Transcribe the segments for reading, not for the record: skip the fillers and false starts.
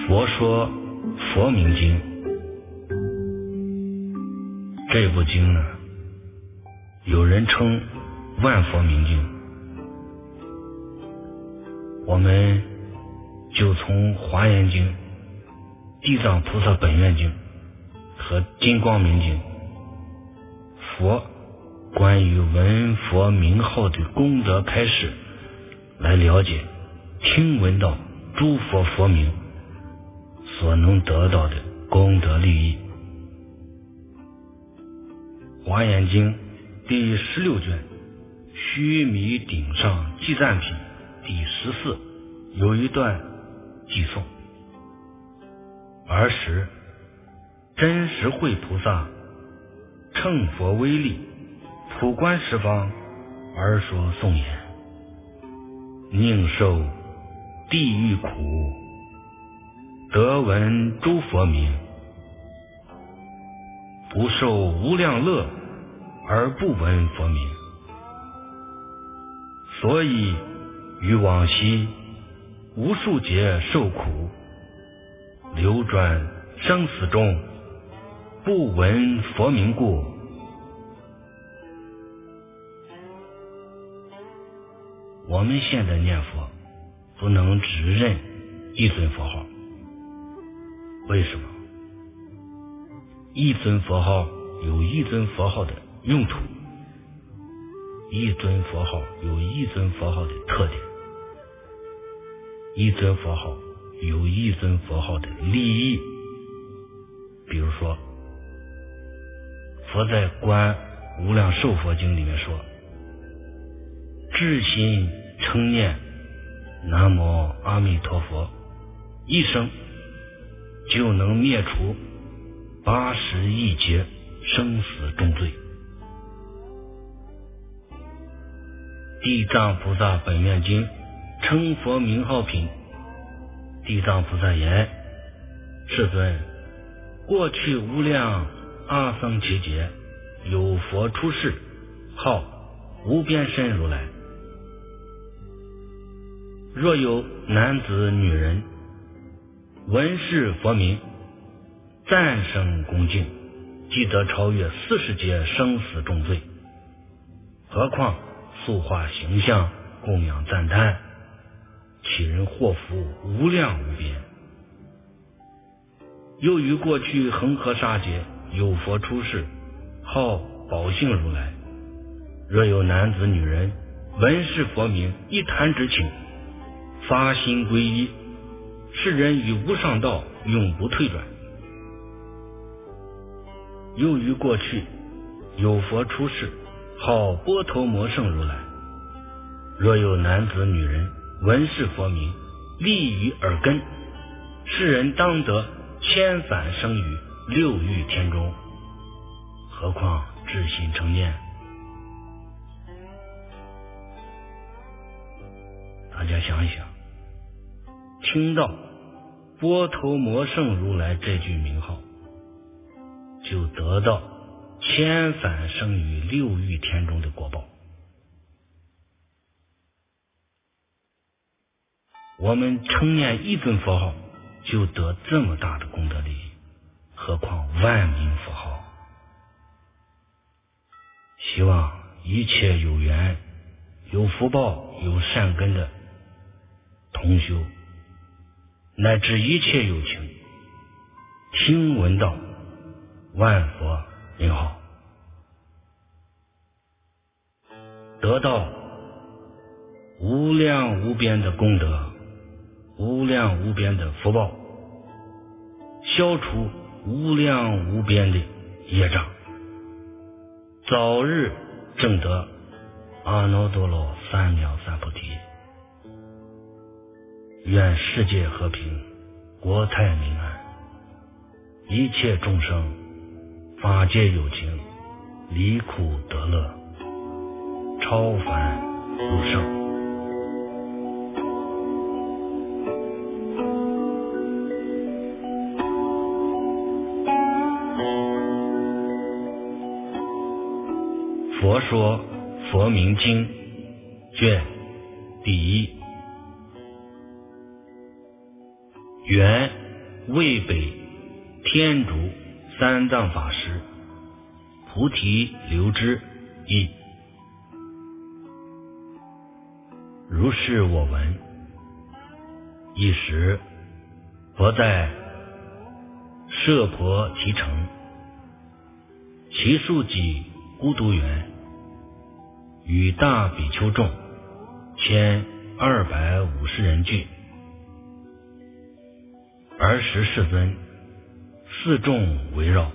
佛说佛名经这部经呢，有人称万佛明经，我们就从华严经、地藏菩萨本愿经和金光明经佛关于闻佛名号的功德开示来了解听闻到诸佛佛名所能得到的功德利益。华严经第16卷须弥顶上记赞品第14有一段记诵：尔时真实慧菩萨乘佛威力，普观十方而说颂言：宁受地狱苦，得闻诸佛名，不受无量乐而不闻佛名。所以于往昔无数劫受苦，流转生死中，不闻佛名故。我们现在念佛不能只认一尊佛号，为什么？一尊佛号有一尊佛号的用途，一尊佛号有一尊佛号的特点，一尊佛号有一尊佛号的利益。比如说，佛在观无量寿佛经里面说，至心称念南无阿弥陀佛，一生就能灭除80亿劫生死重罪。地藏菩萨本愿经称佛名号品，地藏菩萨言：世尊，过去无量阿僧祇劫，有佛出世，号无边身如来。若有男子女人闻是佛名，赞声恭敬，即得超越40劫生死重罪。何况塑化形象，供养赞叹，其人祸福无量无边。又于过去恒河沙劫，有佛出世，号宝性如来。若有男子女人闻是佛名，一弹指顷，发心皈依，是人于无上道永不退转。又于过去有佛出世，号波头摩圣如来。若有男子女人闻是佛名，立于耳根，是人当得千返生于6欲天中。何况至心称念。大家想一想，听到波头摩圣如来这句名号，就得到千返生于6欲天中的果报。我们称念一尊佛号就得这么大的功德利益，何况万名佛号。希望一切有缘、有福报、有善根的同修，乃至一切有情，听闻到万佛名号，得到无量无边的功德，无量无边的福报，消除无量无边的业障，早日证得阿耨多罗三藐三菩提。愿世界和平，国泰民安，一切众生法界有情，离苦得乐，超凡入圣。佛说佛名经卷第1，缘渭北天竺三藏法师菩提流支译。如是我闻。一时，佛在舍婆提城，其数己孤独园，与大比丘众1250人聚。尔时世尊四众围绕，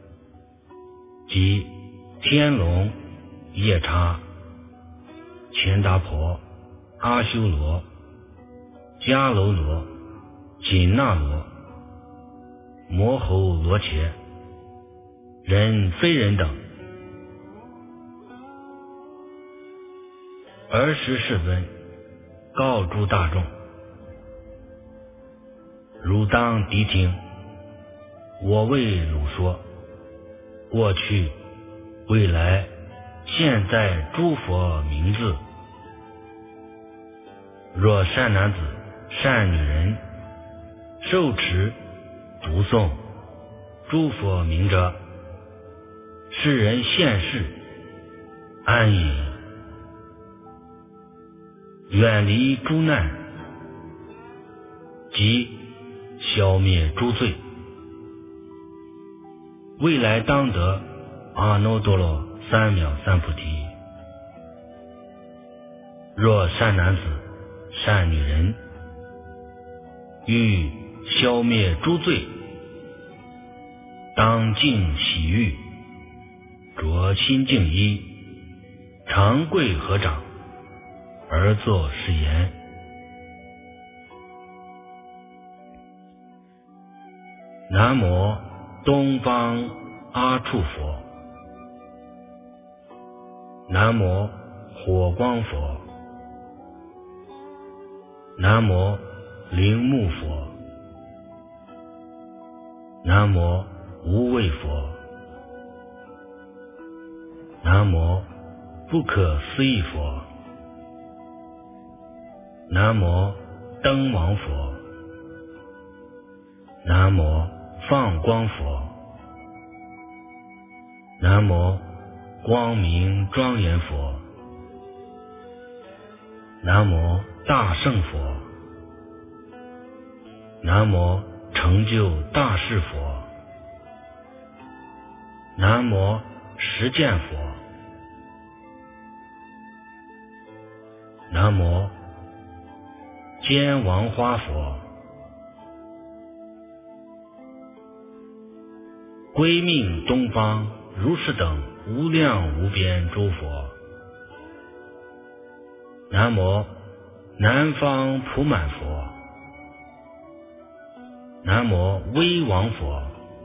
即天龙、夜叉、乾达婆、阿修罗、迦楼罗、紧那罗、摩吼罗伽、人非人等。尔时世尊告诸大众：汝当谛听，我为汝说过去、未来、现在诸佛名字。若善男子、善女人受持、读诵诸佛名者，世人现世安隐，远离诸难，即消灭诸罪，未来当得阿耨多罗三藐三菩提。若善男子、善女人欲消灭诸罪，当净洗浴，着新净衣，长跪合掌，而作是言：南无东方阿处佛，南无火光佛，南无铃木佛，南无无畏佛，南无不可思议佛，南无灯王佛，南无放光佛，南无光明庄严佛，南无大圣佛，南无成就大事佛，南无实践佛，南无坚王花佛。归命东方如是等无量无边诸佛。南无南方普满佛，南无威王佛，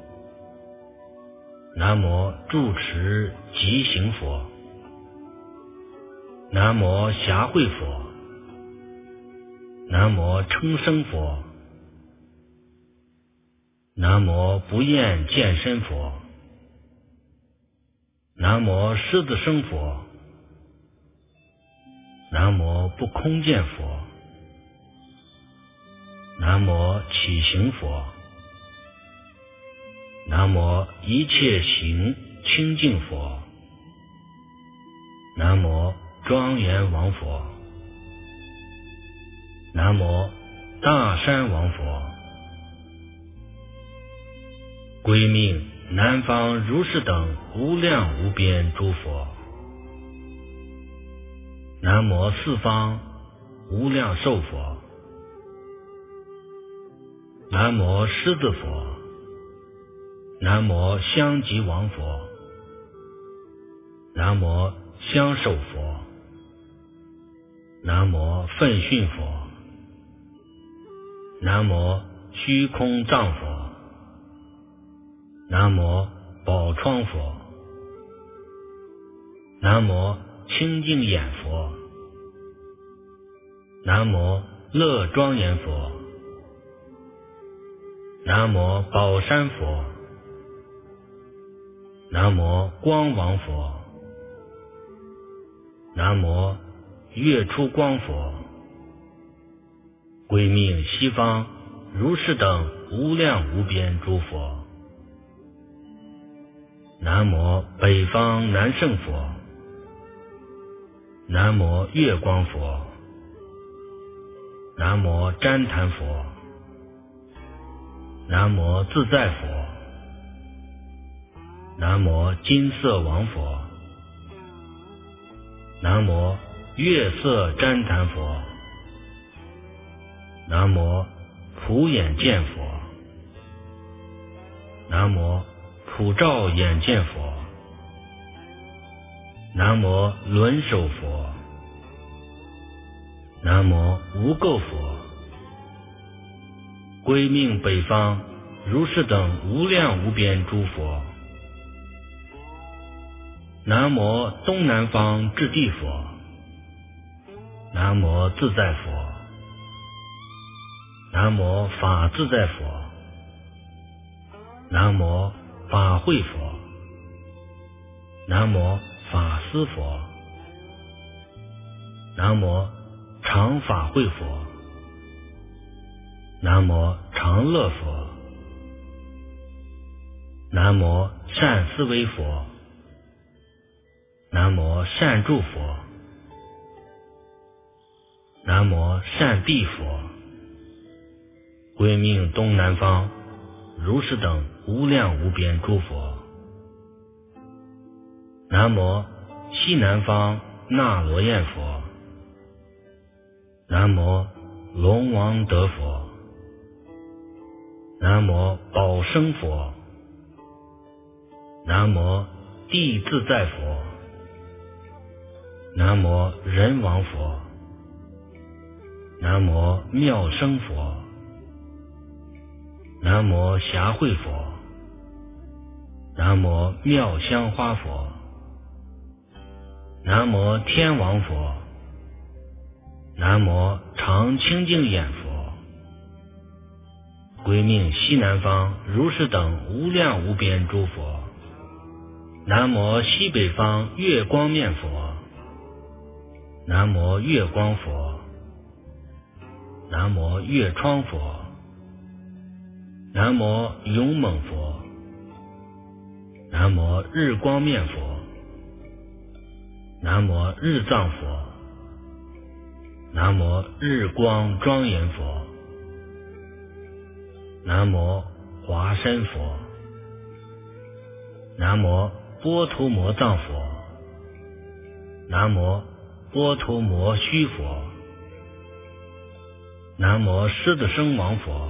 南无住持吉行佛，南无暇会佛，南无称生佛，南无不厌见身佛，南无狮子生佛，南无不空见佛，南无起行佛，南无一切行清净佛，南无庄严王佛，南无大山王佛。归命南方如是等无量无边诸佛。南无四方无量寿佛，南无狮子佛，南无香吉王佛，南无香首佛，南无奋训佛，南无虚空藏佛，南无宝窗佛，南无清净眼佛，南无乐庄严佛，南无宝山佛，南无光王佛，南无月出光佛。归命西方如是等无量无边诸佛。南无北方南胜佛。南无月光佛。南无旃檀佛。南无自在佛。南无金色王佛。南无月色旃檀佛。南无普眼见佛。南无普照眼见佛。南无轮手佛。南无无垢佛。归命北方如是等无量无边诸佛。南无东南方至地佛。南无自在佛。南无法自在佛。南无法会佛。南无法思佛。南无常法会佛。南无常乐佛。南无善思维佛。南无善住佛。南无善地佛。归命东南方如是等无量无边诸佛。南无西南方那罗焰佛。南无龙王德佛。南无宝生佛。南无地自在佛。南无人王佛。南无妙生佛。南无暇会佛。南无妙香花佛。南无天王佛。南无常清净眼佛。归命西南方如是等无量无边诸佛。南无西北方月光面佛。南无月光佛。南无月窗佛。南无勇猛佛。南无日光面佛。南无日藏佛。南无日光庄严佛。南无华身佛。南无波图摩藏佛。南无波图摩须佛。南无狮子生王佛。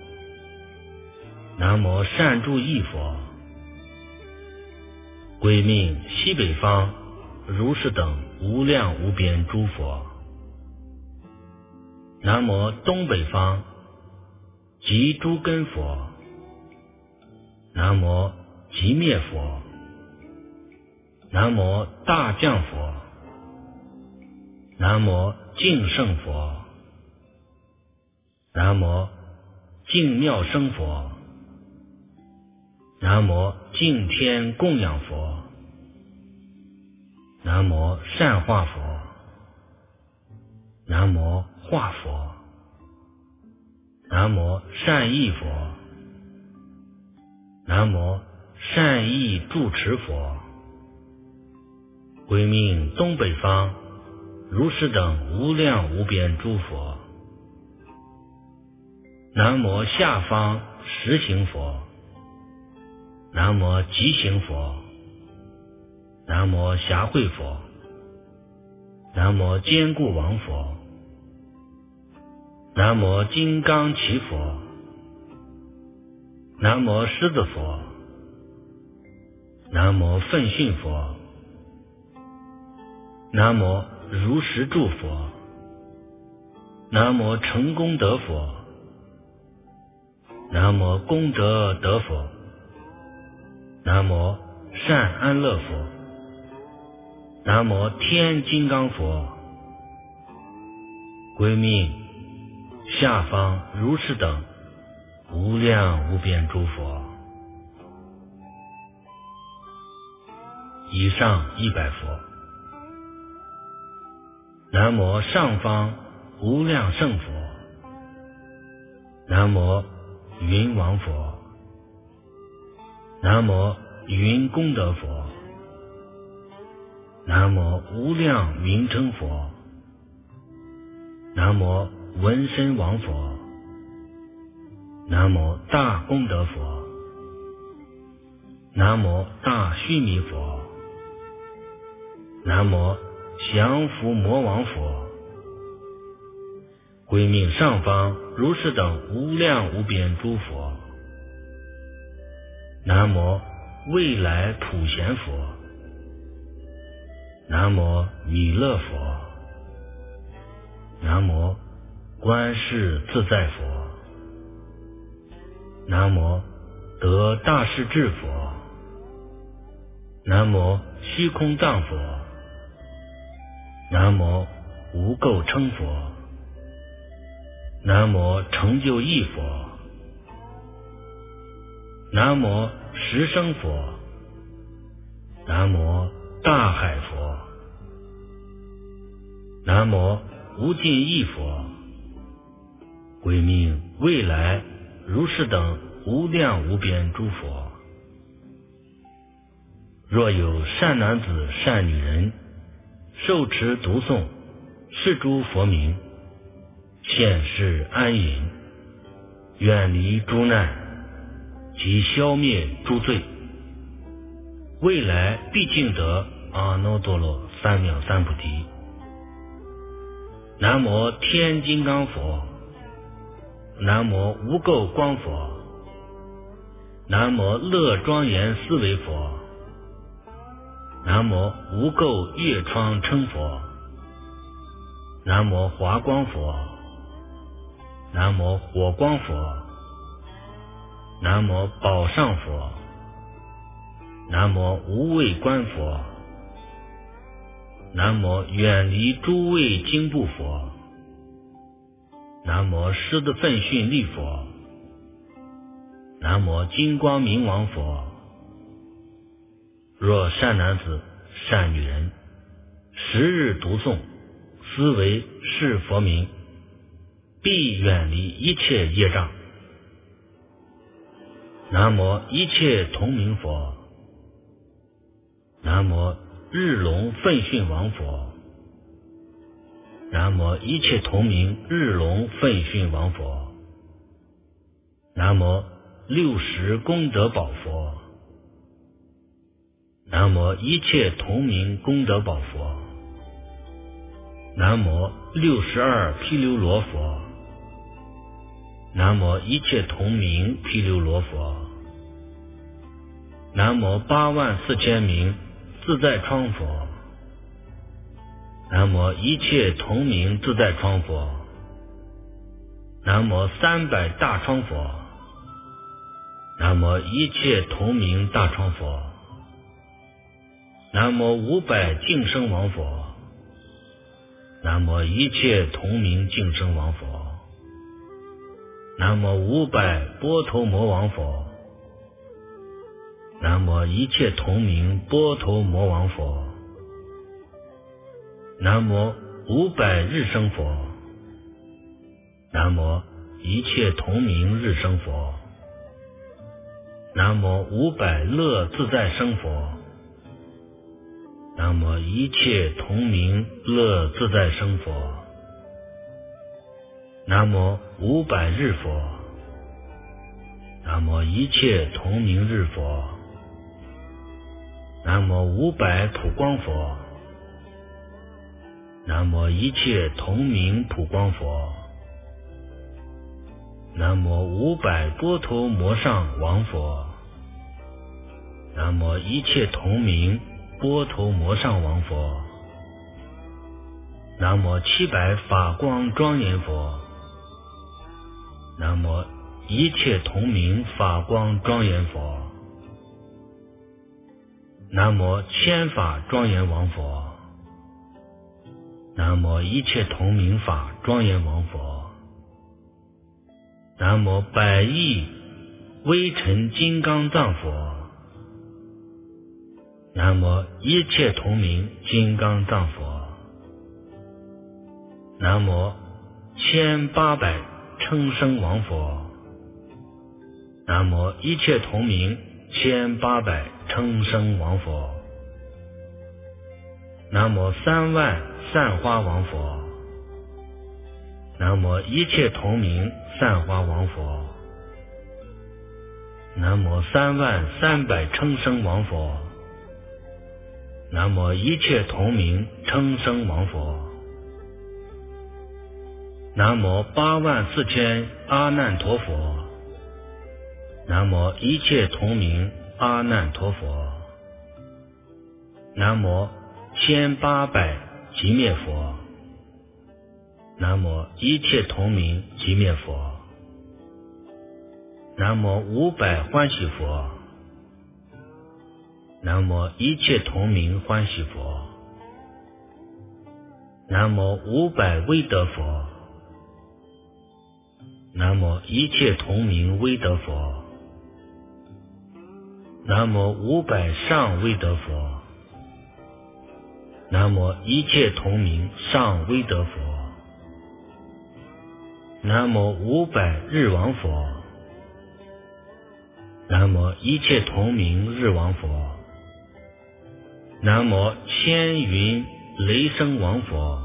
南无善住意佛。归命西北方如是等无量无边诸佛。南无东北方即诸根佛。南无即灭佛。南无大将佛。南无净圣佛。南无净妙生佛。南无净天供养佛。南无善化佛。南无化佛。南无善意佛。南无善意住持佛。归命东北方如是等无量无边诸佛。南无下方实行佛。南无极行佛。南无暇会佛。南无坚固王佛。南无金刚齐佛。南无狮子佛。南无奋迅佛。南无如实住佛。南无成功德佛。南无功德德佛。南无善安乐佛。南无天金刚佛。归命下方如是等无量无边诸佛。以上100佛。南无上方无量圣佛。 南无云王佛，南无云功德佛，南无无量名称佛，南无文身王佛，南无大功德佛，南无大须弥佛，南无降伏魔王佛，归命上方如是等无量无边诸佛，南无未来普贤佛，南无弥勒佛，南无观世自在佛，南无得大势至佛，南无虚空藏佛，南无无垢称佛，南无成就义佛，南无十声佛，南无大海佛，南无无尽意佛，归命未来如是等无量无边诸佛。若有善男子善女人，受持读诵是诸佛名，现世安隐，远离诸难，及消灭诸罪，未来必尽得阿耨多罗三藐三菩提。南无天金刚佛，南无无垢光佛，南无乐庄严思维佛，南无无垢月窗称佛，南无华光佛，南无火光佛，南无宝上佛，南无无畏观佛，南无远离诸畏经部佛，南无狮子奋训力佛，南无金光明王佛。若善男子善女人，时日读诵思维是佛名，必远离一切业障。南无一切同名佛，南无日龙奋训王佛，南无一切同名日龙奋训王佛，南无六十功德宝佛，南无一切同名功德宝佛，南无62毗lưu罗佛，南无一切同名毗lưu罗佛，南无84000名自在窗佛，南无一切同名自在窗佛，南无300大窗佛，南无一切同名大窗佛，南无500净声王佛，南无一切同名净声王佛，南无500波头魔王佛，南无一切同名波头魔王佛，南无500日生佛，南无一切同名日生佛，南无500乐自在生佛，南无一切同名乐自在生佛，南无500日佛，南无一切同名日佛，南无500普光佛，南无一切同名普光佛，南无500波头摩上王佛，南无一切同名波头摩上王佛，南无700法光庄严佛，南无一切同名法光庄严佛，南无千法庄严王佛，南无一切同名法庄严王佛，南无百亿微尘金刚藏佛，南无一切同名金刚藏佛，南无1800称声王佛， 南无一切同名1800称声王佛，南无3万散花王佛，南无一切同名散花王佛，南无3万300称声王佛，南无一切同名称声王佛，南无8万4千阿难陀佛，南无一切同名阿难陀佛，南无1800寂灭佛，南无一切同名寂灭佛，南无500欢喜佛，南无一切同名欢喜佛，南无500威德佛，南无一切同名威德佛，南无500上威德佛，南无一切同名上威德佛，南无500日王佛，南无一切同名日王佛，南无千云雷声王佛，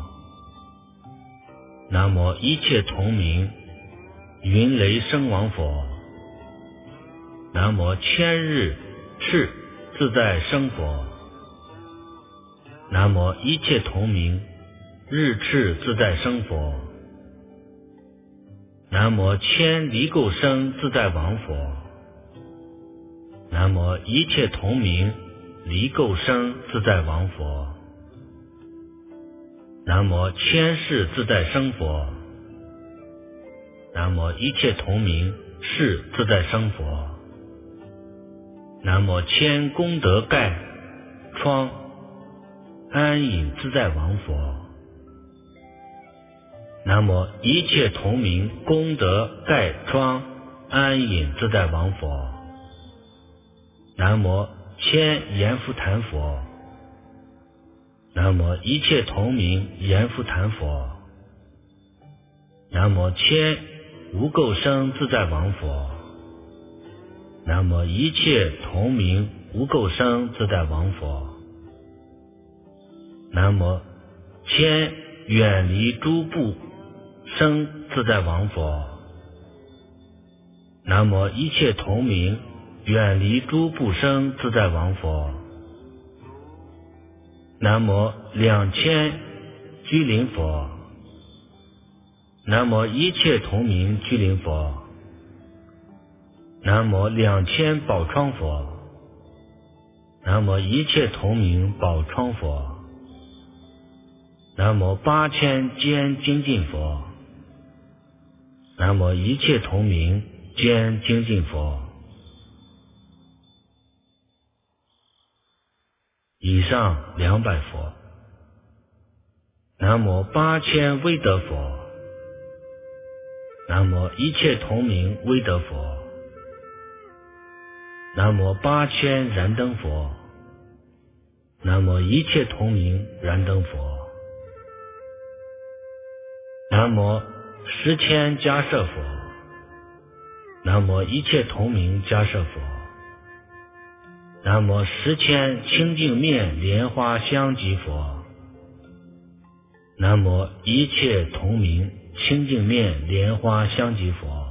南无一切同名云雷声王佛，南无千日赤自在生佛，南无一切同名日赤自在生佛，南无千离垢生自在王佛，南无一切同名离垢生自在王佛，南无千世自在生佛，南无一切同名世自在生佛，南无千功德盖窗安隐自在王佛，南无一切同名功德盖窗安隐自在王佛，南无千阎浮檀佛，南无一切同名阎浮檀佛，南无千无垢生自在王佛，南无一切同名无垢生自在王佛，南无千远离诸部生自在王佛，南无一切同名远离诸部生自在王佛，南无2000居林佛，南无一切同名居林佛，南无2000宝窗佛，南无一切同名宝窗佛，南无8000坚精进佛，南无一切同名坚精进佛。以上200佛。南无8000威德佛，南无一切同名威德佛，南无8000燃灯佛，南无一切同名燃灯佛，南无10,000迦舍佛，南无一切同名迦舍佛，南无10,000清净面莲花香积佛，南无一切同名清净面莲花香积佛，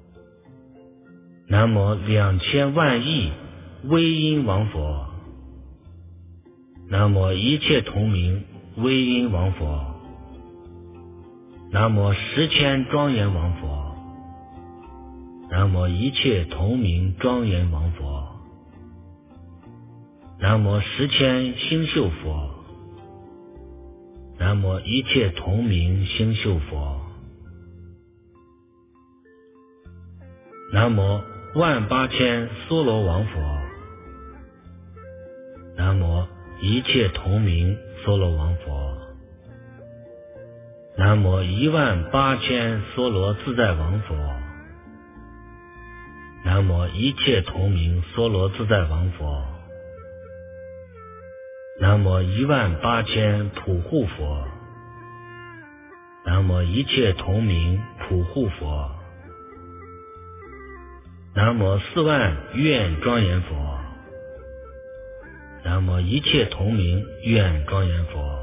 南无2000万亿威音王佛，南无一切同名威音王佛，南无10,000庄严王佛，南无一切同名庄严王佛，南无10,000星宿佛，南无一切同名星宿佛，南无18000娑罗王佛，南无一切同名娑罗王佛，南无18000娑罗自在王佛，南无一切同名娑罗自在王佛，南无18000普护佛，南无一切同名普护佛， 南无四万愿庄严佛，南无一切同名愿庄严佛，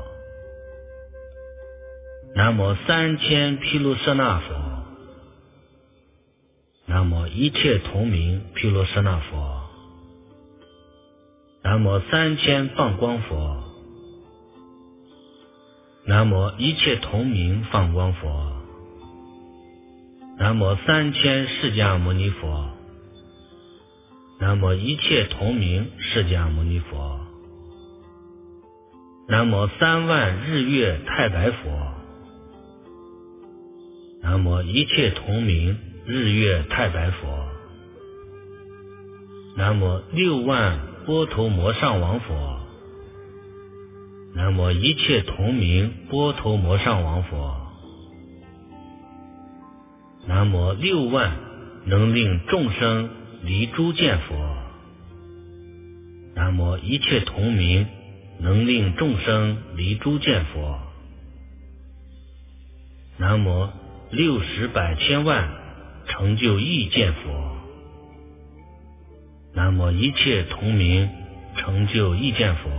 南无三千毗卢舍那佛，南无一切同名毗卢舍那佛，南无三千放光佛，南无一切同名放光佛，南无三千释迦牟尼佛，南无一切同名释迦牟尼佛，南无三万日月太白佛，南无一切同名日月太白佛，南无六万波头摩上王佛，南无一切同名波头摩上王佛，南无六万能令众生离诸见佛，南无一切同名能令众生离诸见佛，南无六十百千万成就意见佛，南无一切同名成就意见佛，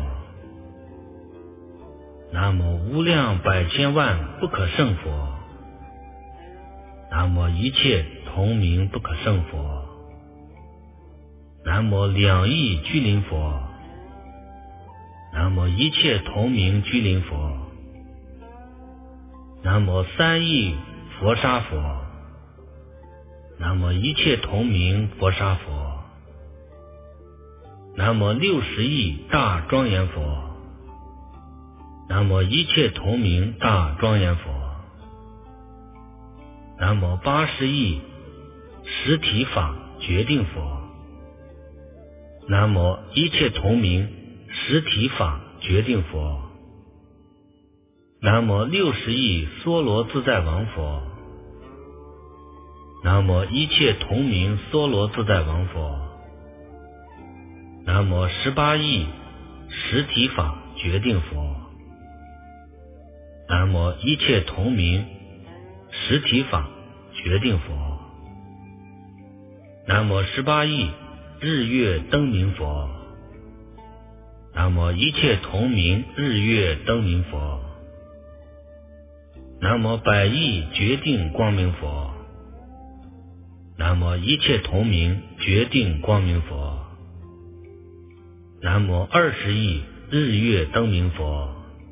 南无无量百千万不可胜佛，南无一切同名不可胜佛，南无两亿居林佛，南无一切同名居林佛，南无三亿佛沙佛，南无一切同名佛沙佛，南无60亿大庄严佛，南无一切同名大庄严佛，南无80亿实体法决定佛，南无一切同名实体法决定佛，南无60亿娑罗自在王佛，南无一切同名娑罗自在王佛，南无18亿实体法决定佛，南无一切同名实体法决定佛，南无18亿日月灯明佛，南无一切同名日月灯明佛，南无100亿决定光明佛，南无一切同名决定光明佛，南无20亿日月灯明佛，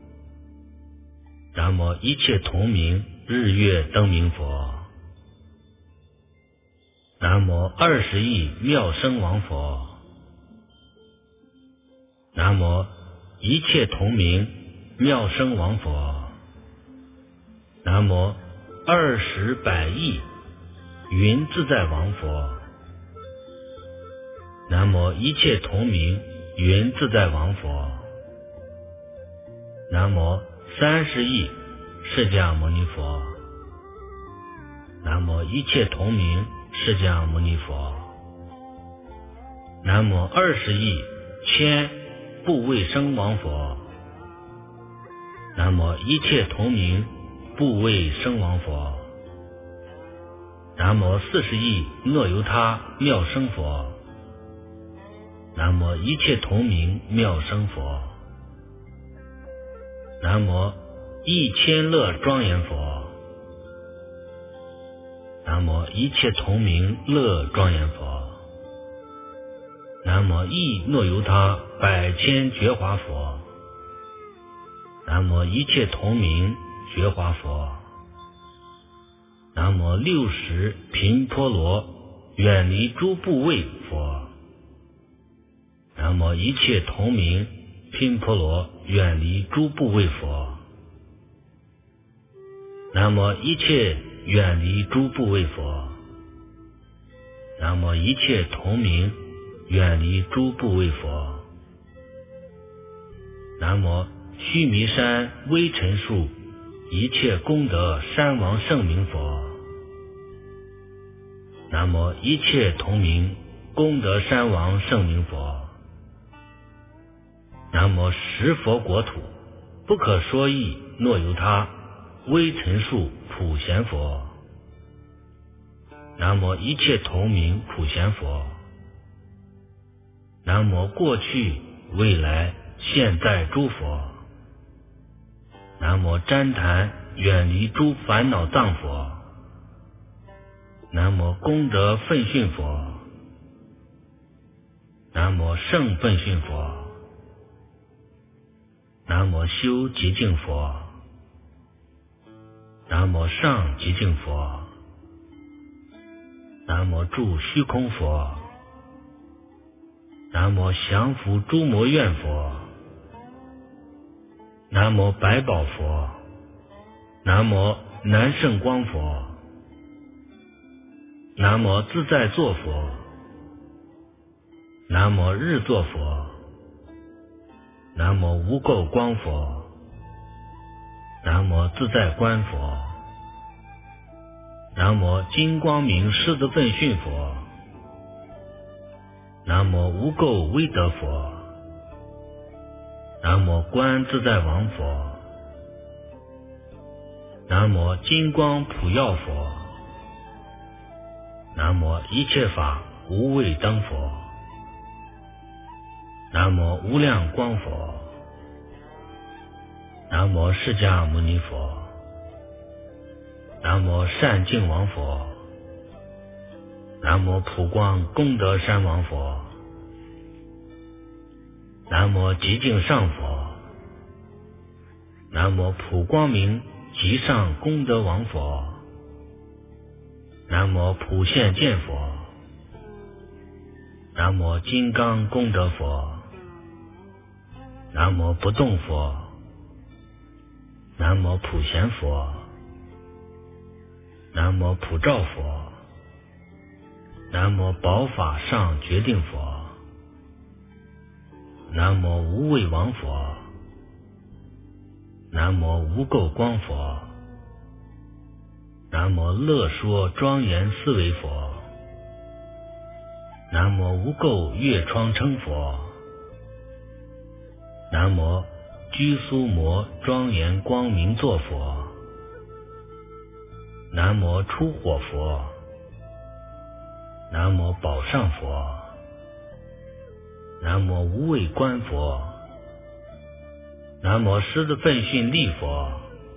南无一切同名日月灯明佛，南无20亿妙声王佛，南无一切同名妙声王佛，南无20百亿云自在王佛，南无一切同名云自在王佛，南无30亿释迦牟尼佛，南无一切同名释迦牟尼佛，南无20亿千不卫生王佛，南无一切同名不卫生王佛，南无40亿诺由他妙声佛，南无一切同名妙声佛，南无1000乐庄严佛，南无一切同名乐庄严佛，南无意诺由他百千觉华佛，南无一切同名觉华佛，南无60频婆罗远离诸部位佛，南无一切同名频婆罗远离诸部位佛，南无一切远离诸部位佛，南无一切同名远离诸部位佛，南无须弥山微尘数一切功德山王圣名佛，南无一切同名功德山王圣名佛，南无十佛国土不可说义诺由他微尘数普贤佛， 南无一切同名普贤佛，南无过去未来现在诸佛，南无旃檀远离诸烦恼藏佛，南无功德奋训佛，南无圣奋训佛，南无修极净佛，南无上极净佛，南无住虚空佛，南无降伏诸魔怨佛，南无百宝佛，南无南圣光佛，南无自在座佛，南无日座佛，南无无垢光佛，南无自在观佛，南无金光明狮子奋训佛，南无无垢威德佛，南无观自在王佛，南无金光普耀佛，南无一切法无畏灯佛，南无无量光佛，南无释迦牟尼佛，南无善净王佛，南无普光功德山王佛，南无极净上佛，南无普光明极上功德王佛，南无普现见佛，南无金刚功德佛，南无不动佛，南无普贤佛，南无普照佛，南无宝法上决定佛，南无无畏王佛，南无无垢光佛，南无乐说庄严思维佛，南无无垢月窗称佛，南无居苏摩庄严光明座佛，南无出火佛，南无宝上佛，南无无畏观佛，南无狮子奋训力佛，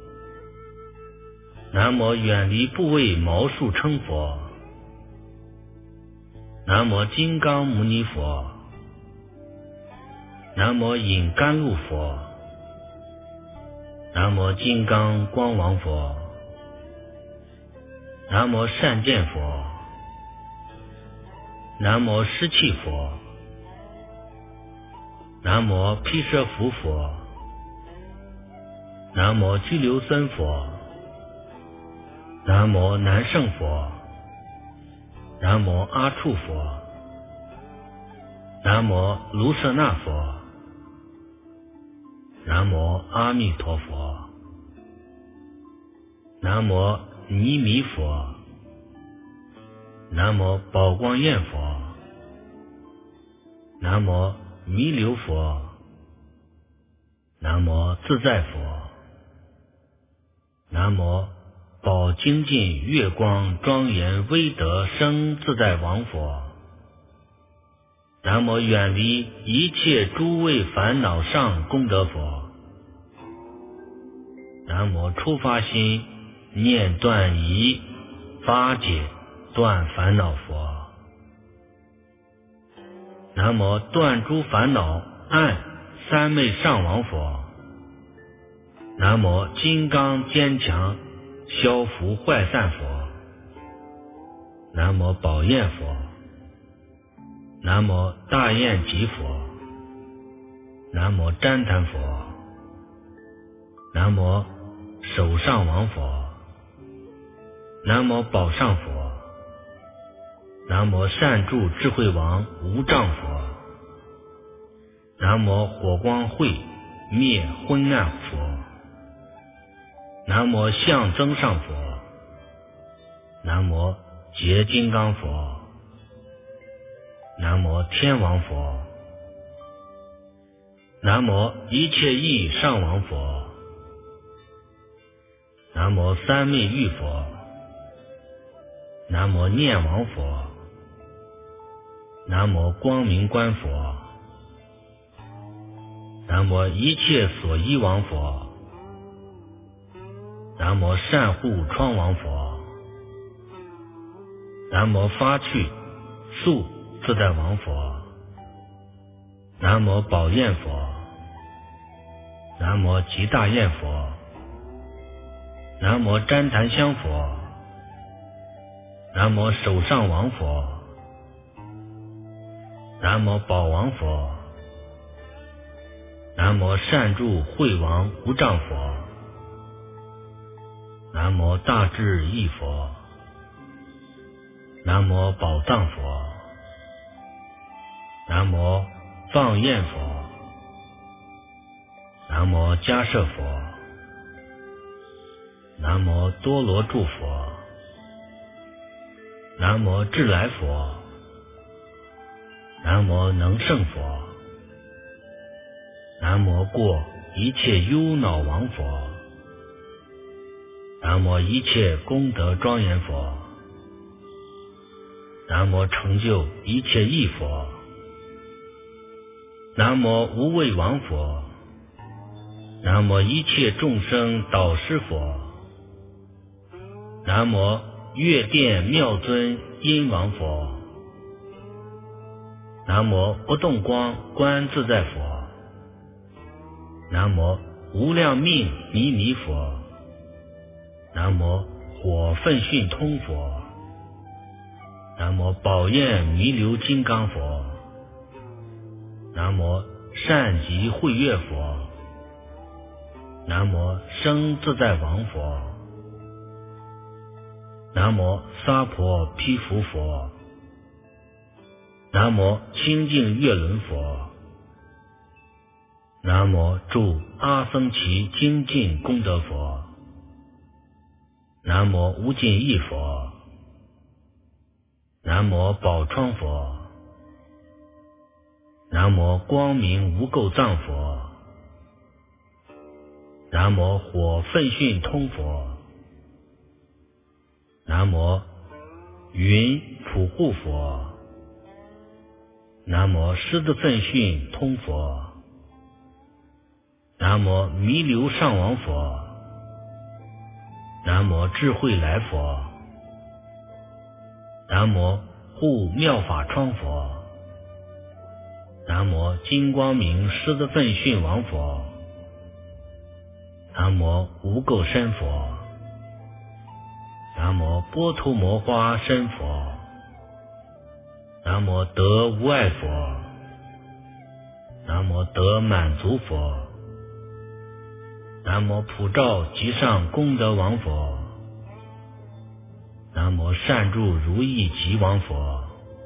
南无远离部位毛数称佛，南无金刚牟尼佛，南无引甘露佛，南无金刚光王佛，南无善见佛，南无施气佛，南无毗舍浮佛，南无拘留僧佛，南无南圣佛，南无阿处佛，南无卢舍那佛，南无阿弥陀佛，南无尼弥佛，南无宝光焰佛，南无弥留佛，南无自在佛，南无宝精进月光庄严威德生自在王佛，南无远离一切诸位烦恼上功德佛，南无初发心念断疑发解断烦恼佛，南无断诸烦恼暗三昧上王佛，南无金刚坚强消伏坏散佛，南无宝焰佛，南无大焰吉佛，南无旃檀佛，南无手上王佛，南无宝上佛，南无善住智慧王无障佛，南无火光慧灭昏暗佛，南无象增上佛，南无结金刚佛，南无天王佛，南无一切义上王佛，南无三昧玉佛， 南无念王佛，南无光明观佛，南无一切所依王佛，南无善护创王佛，南无发去速自在王佛，南无宝焰佛，南无极大焰佛，南无旃檀香佛，南无手上王佛，南无宝王佛，南无善住慧王无障佛，南无大智义佛，南无宝藏佛，南无放焰佛，南无迦摄佛，南无多罗住佛，南无智来佛，南无能胜佛，南无过一切忧恼王佛，南无一切功德庄严佛，南无成就一切义佛，南无无畏王佛，南无一切众生导师佛，南无月殿妙尊音王佛，南无不动光观自在佛，南无无量命弥尼佛，南无火奋迅通佛，南无宝焰弥流金刚佛，南无善极慧月佛，南无生自在王佛，南无娑婆毗福佛，南无清净月轮佛，南无住阿僧祇精进功德佛，南无无尽意佛，南无宝窗佛，南无光明无垢藏佛，南无火奋迅通佛，南无云普护佛，南无狮子奋迅通佛，南无弥流上王佛，南无智慧来佛，南无护妙法窗佛，南无金光明狮子奋迅王佛，南无无垢身佛，南无波头摩花身佛，南无得无碍佛，南无得满足佛，南无普照极上功德王佛，南无善住如意极王佛，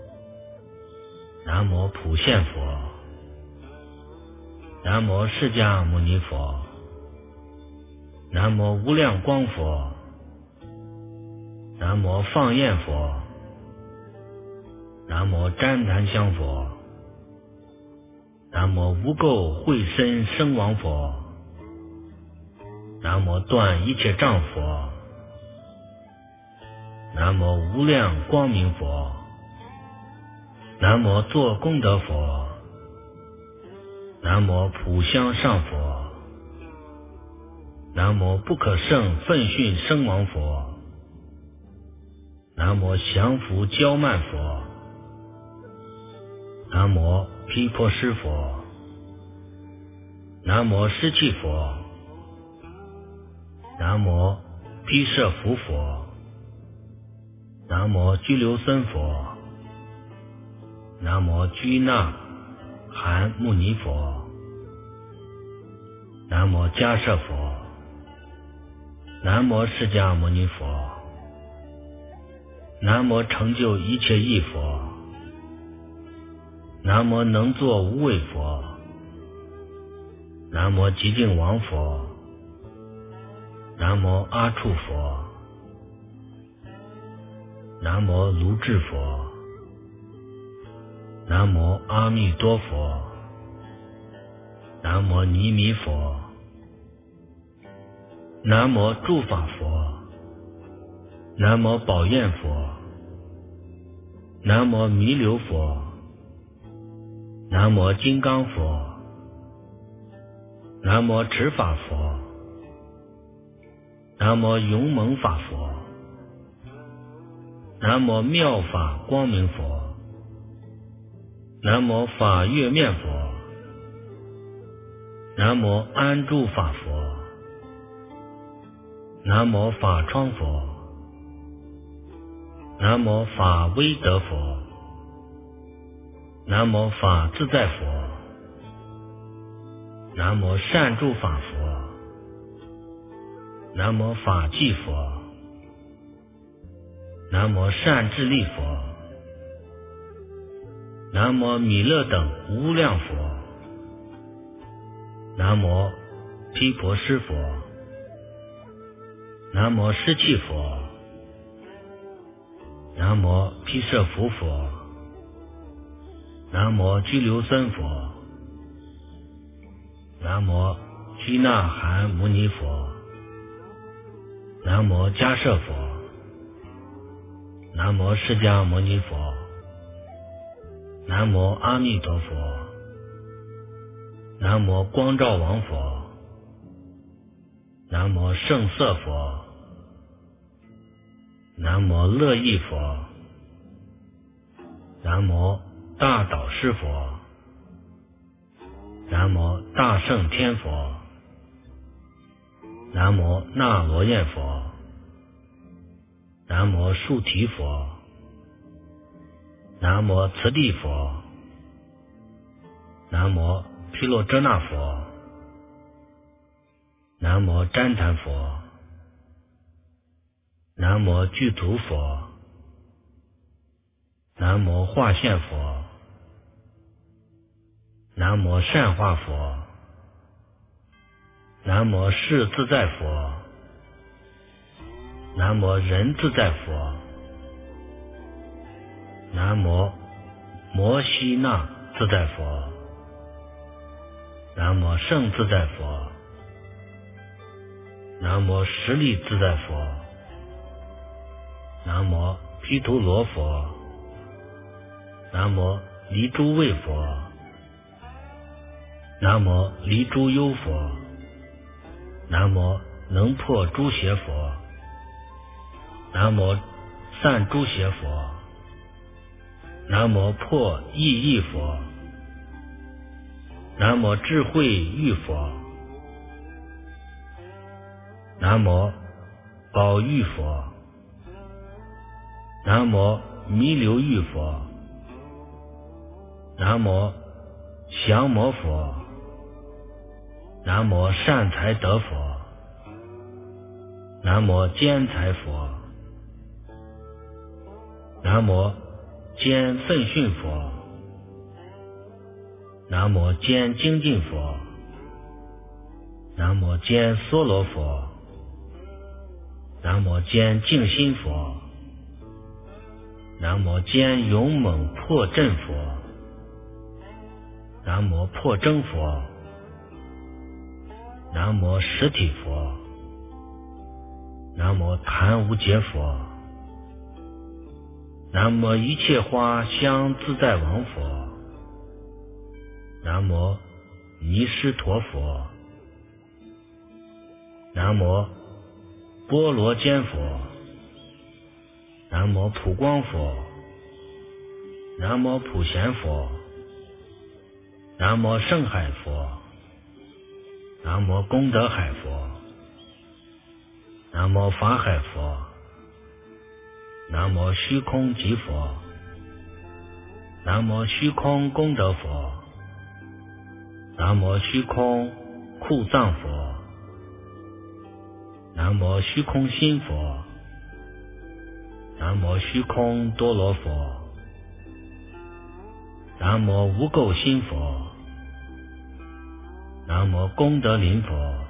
南无普现佛，南无释迦牟尼佛，南无无量光佛，南无放焰佛，南无旃檀香佛，南无无垢慧身生王佛，南无断一切障佛，南无无量光明佛，南无作功德佛，南无普香上佛，南无不可胜奋迅生王佛，南无降伏骄慢佛，南无毗婆尸佛，南无湿气佛，南无毗舍浮佛，南无拘留僧佛，南无居那含牟尼佛，南无迦摄佛，南无释迦牟尼佛，南无成就一切义佛，南无能作无畏佛，南无极净王佛，南无阿处佛，南无卢智佛，南无阿弥多佛，南无尼弥佛，南无诸法佛，南无宝焰佛， 南无弥留佛，南无金刚佛，南无持法佛，南无勇猛法佛，南无妙法光明佛，南无法月面佛，南无安住法佛，南无法窗佛，南无法威德佛，南无法自在佛，南无善住法佛，南无法纪佛，南无善智力佛，南无弥勒等无量佛，南无毗婆尸佛，南无湿气佛，南无毗舍浮佛，南无拘留僧佛，南无居那含牟尼佛，南无迦摄佛，南无释迦牟尼佛，南无阿弥陀佛，南无光照王佛，南无胜色佛，南无乐意佛，南无大导师佛，南无大圣天佛，南无那罗焰佛，南无树提佛，南无慈地佛，南无毗罗遮那佛，南无旃檀佛，南无具足佛，南无化现佛，南无善化佛，南无世自在佛，南无人自在佛，南无摩悉那自在佛，南无圣自在佛，南无实力自在佛，南无毗荼罗佛，南无离诸畏佛，南无离诸忧佛，南无能破诸邪佛，南无散诸邪佛，南无破意义佛，南无智慧玉佛，南无宝玉佛，南无弥留玉佛，南无降魔佛，南无善财德佛，南无坚财佛，南无坚奋训佛，南无坚精进佛，南无坚梭罗佛，南无坚静心佛，南无坚勇猛破阵佛，南无破征佛，南无实体佛，南无檀无劫佛，南无一切花香自在王佛，南无尼湿陀佛，南无波罗坚佛，南无普光佛，南无普贤佛，南无圣海佛，南无功德海佛，南无法海佛，南无虚空极佛，南无虚空功德佛，南无虚空库藏佛，南无虚空心佛，南无虚空多罗佛，南无无垢心佛，南无功德林佛，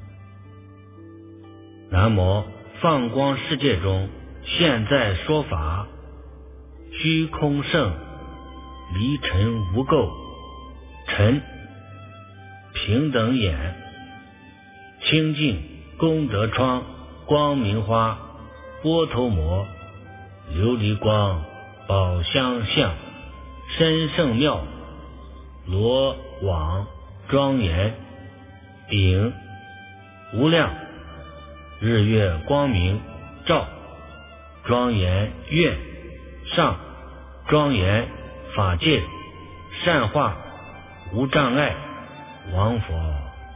南无放光世界中现在说法，虚空圣，离尘无垢，尘平等眼，清净功德窗，光明花，波头摩，琉璃光， 宝相像，身圣妙，罗网庄严，顶无量，日月光明照，庄严愿上，庄严法界，善化无障碍王佛。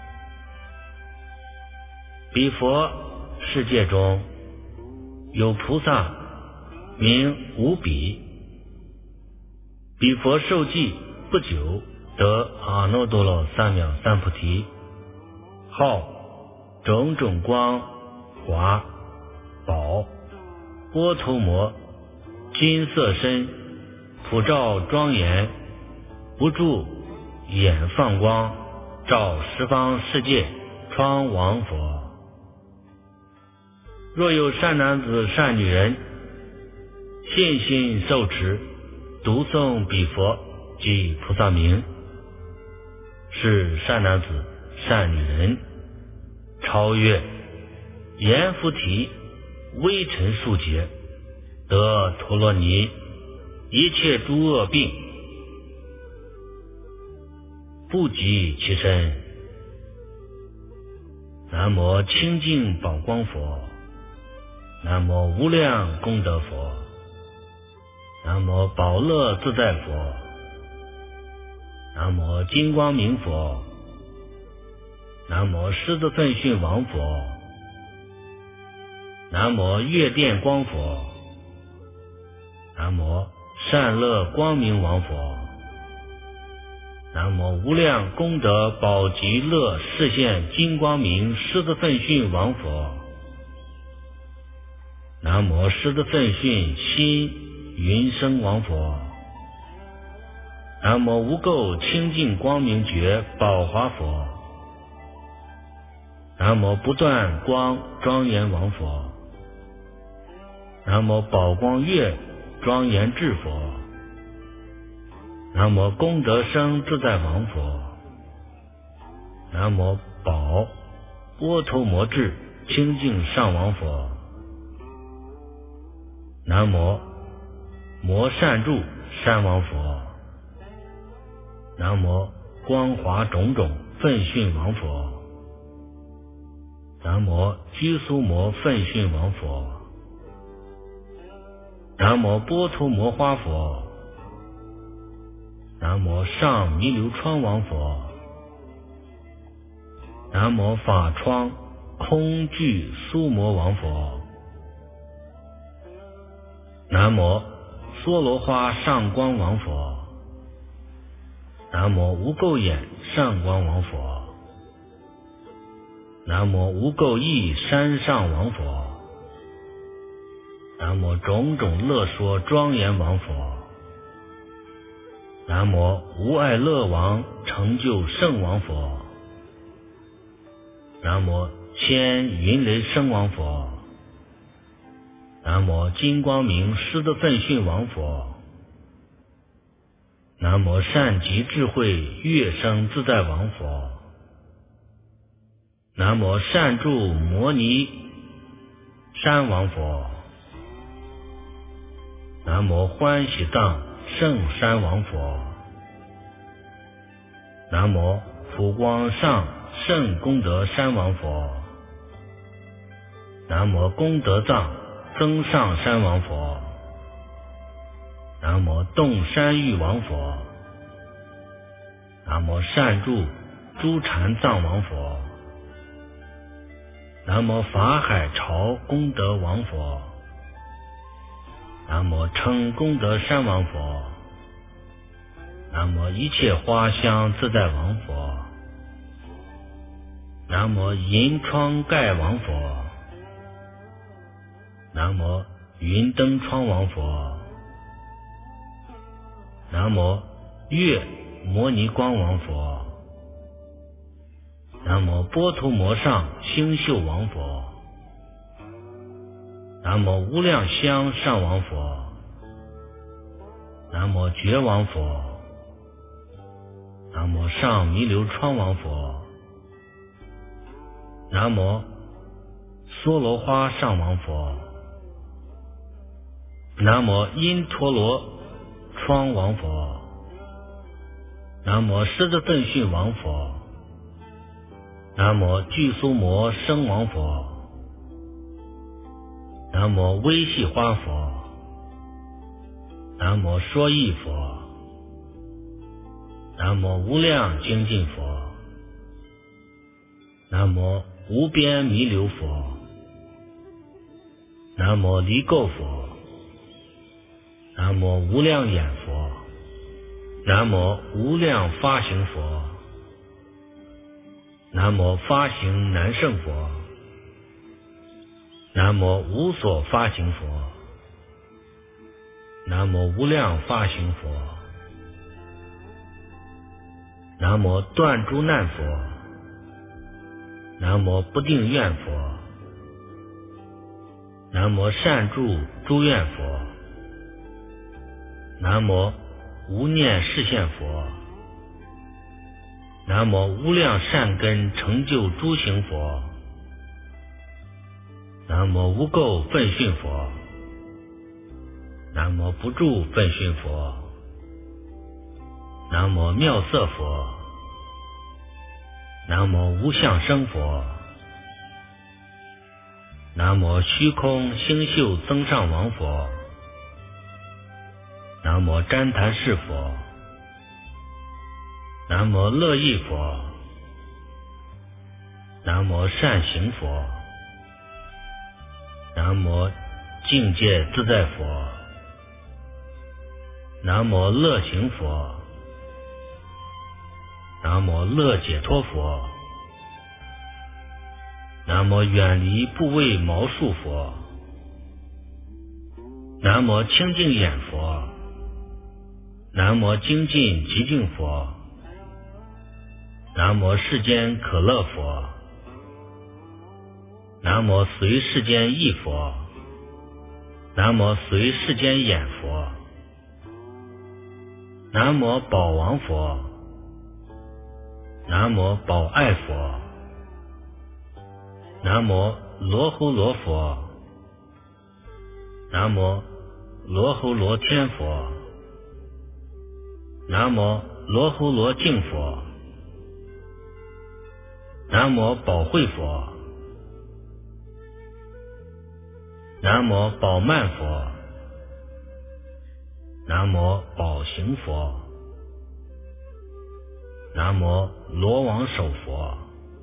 彼佛世界中有菩萨名无比，彼佛受记不久得阿耨多罗三藐三菩提，号种种光华宝波头摩，金色身，普照庄严，不住眼放光，照十方世界窗王佛。若有善男子善女人，信心受持，读诵彼佛及菩萨名，是善男子善女人超越阎浮提微尘数劫，得陀罗尼一切诸恶病，不及其身。南无清净宝光佛，南无无量功德佛，南无宝乐自在佛，南无金光明佛，南无狮子奋迅王佛，南无月电光佛，南无善乐光明王佛，南无无量功德宝极乐示现金光明狮子奋迅王佛，南无狮子奋迅心云生王佛，南无无垢清净光明觉宝华佛，南无不断光庄严王佛，南无宝光月庄严智佛，南无功德生自在王佛，南无宝波头摩智清净上王佛，南无摩善住山王佛，南无光华种种奋迅王佛，南无居苏摩奋迅王佛，南无波头摩花佛，南无上弥流川王佛，南无法窗空具苏摩王佛，南无梭罗花上光王佛，南无无垢眼上光王佛，南无无垢意山上王佛，南无种种乐说庄严王佛，南无无碍乐王成就圣王佛，南无千云雷声王佛，南无金光明狮子奋迅王佛，南无善极智慧乐声自在王佛，南无善住摩尼山王佛，南无欢喜藏圣山王佛，南无普光上圣功德山王佛，南无功德藏增上山王佛，南无洞山玉王佛，南无善住诸禅藏王佛，南无法海潮功德王佛，南无称功德山王佛，南无一切花香自在王佛，南无银窗盖王佛，南无云灯窗王佛，南无月摩尼光王佛，南无波头摩上星宿王佛，南无无量香上王佛，南无觉王佛，南无上弥流川王佛，南无梭罗花上王佛， 南无因陀罗窗王佛，南无狮子奋迅王佛，南无具苏摩生王佛，南无微细花佛，南无说义佛，南无无量精进佛，南无无边弥留佛，南无离垢佛，南无无量眼佛，南无无量发行佛，南无发行难胜佛，南无无所发行佛，南无无量发行佛，南无断诸难佛，南无不定愿佛，南无善住诸愿佛，南无无念示现佛，南无无量善根成就诸行佛，南无无垢奋迅佛，南无不住奋迅佛，南无妙色佛，南无无相生佛，南无虚空星宿增上王佛，南无旃檀世佛，南无乐意佛，南无善行佛，南无境界自在佛，南无乐行佛，南无乐解脱佛，南无远离部位毛数佛，南无清净眼佛，南无精进极净佛，南无世间可乐佛，南无随世间意佛，南无随世间眼佛，南无宝王佛，南无宝爱佛，南无罗睺罗佛，南无罗睺罗天佛，南无罗睺罗净佛，南无宝慧佛，南无宝曼佛，南无宝行佛，南无罗王首佛，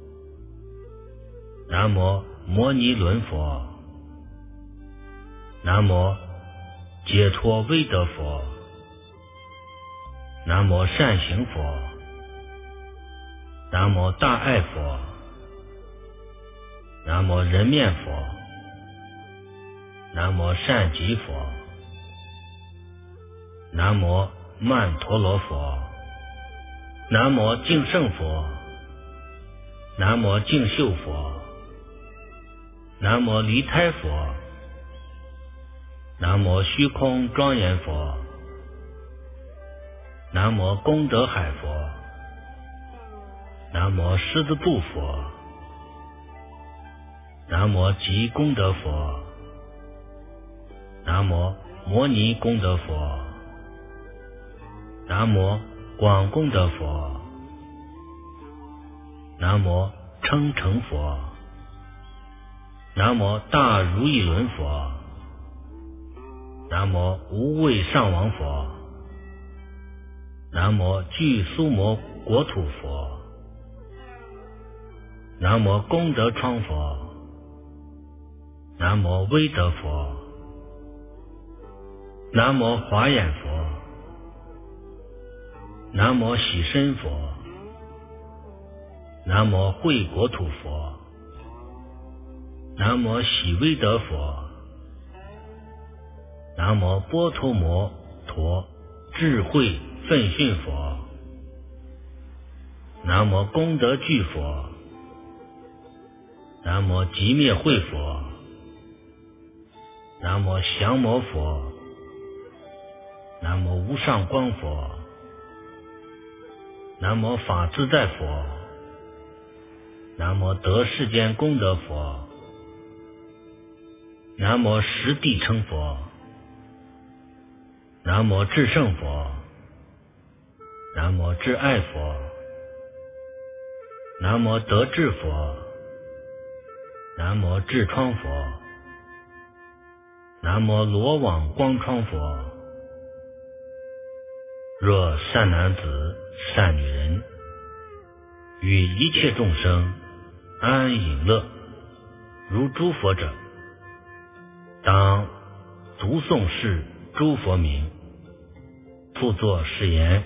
南无摩尼轮佛，南无解脱威德佛，南无善行佛，南无大爱佛，南无人面佛，南无善吉佛，南无曼陀罗佛，南无净胜佛，南无净秀佛，南无离胎佛，南无虚空庄严佛，南无功德海佛，南无狮子部佛，南无极功德佛，南无摩尼功德佛，南无广功德佛，南无称成佛，南无大如意轮佛，南无无畏上王佛，南无具苏摩国土佛，南无功德窗佛，南无威德佛，南无华眼佛，南无喜身佛，南无慧国土佛，南无喜威德佛，南无波陀摩陀智慧奋迅佛，南无功德具佛，南无极灭慧佛，南无降魔佛，南无无上光佛，南无法自在佛，南无得世间功德佛，南无十地称佛， 南无至圣佛，南无至爱佛，南无得智佛，南无痔疮佛，南无罗网光窗佛。若善男子善女人，与一切众生安隐乐如诸佛者，当读诵是诸佛名，复作是言：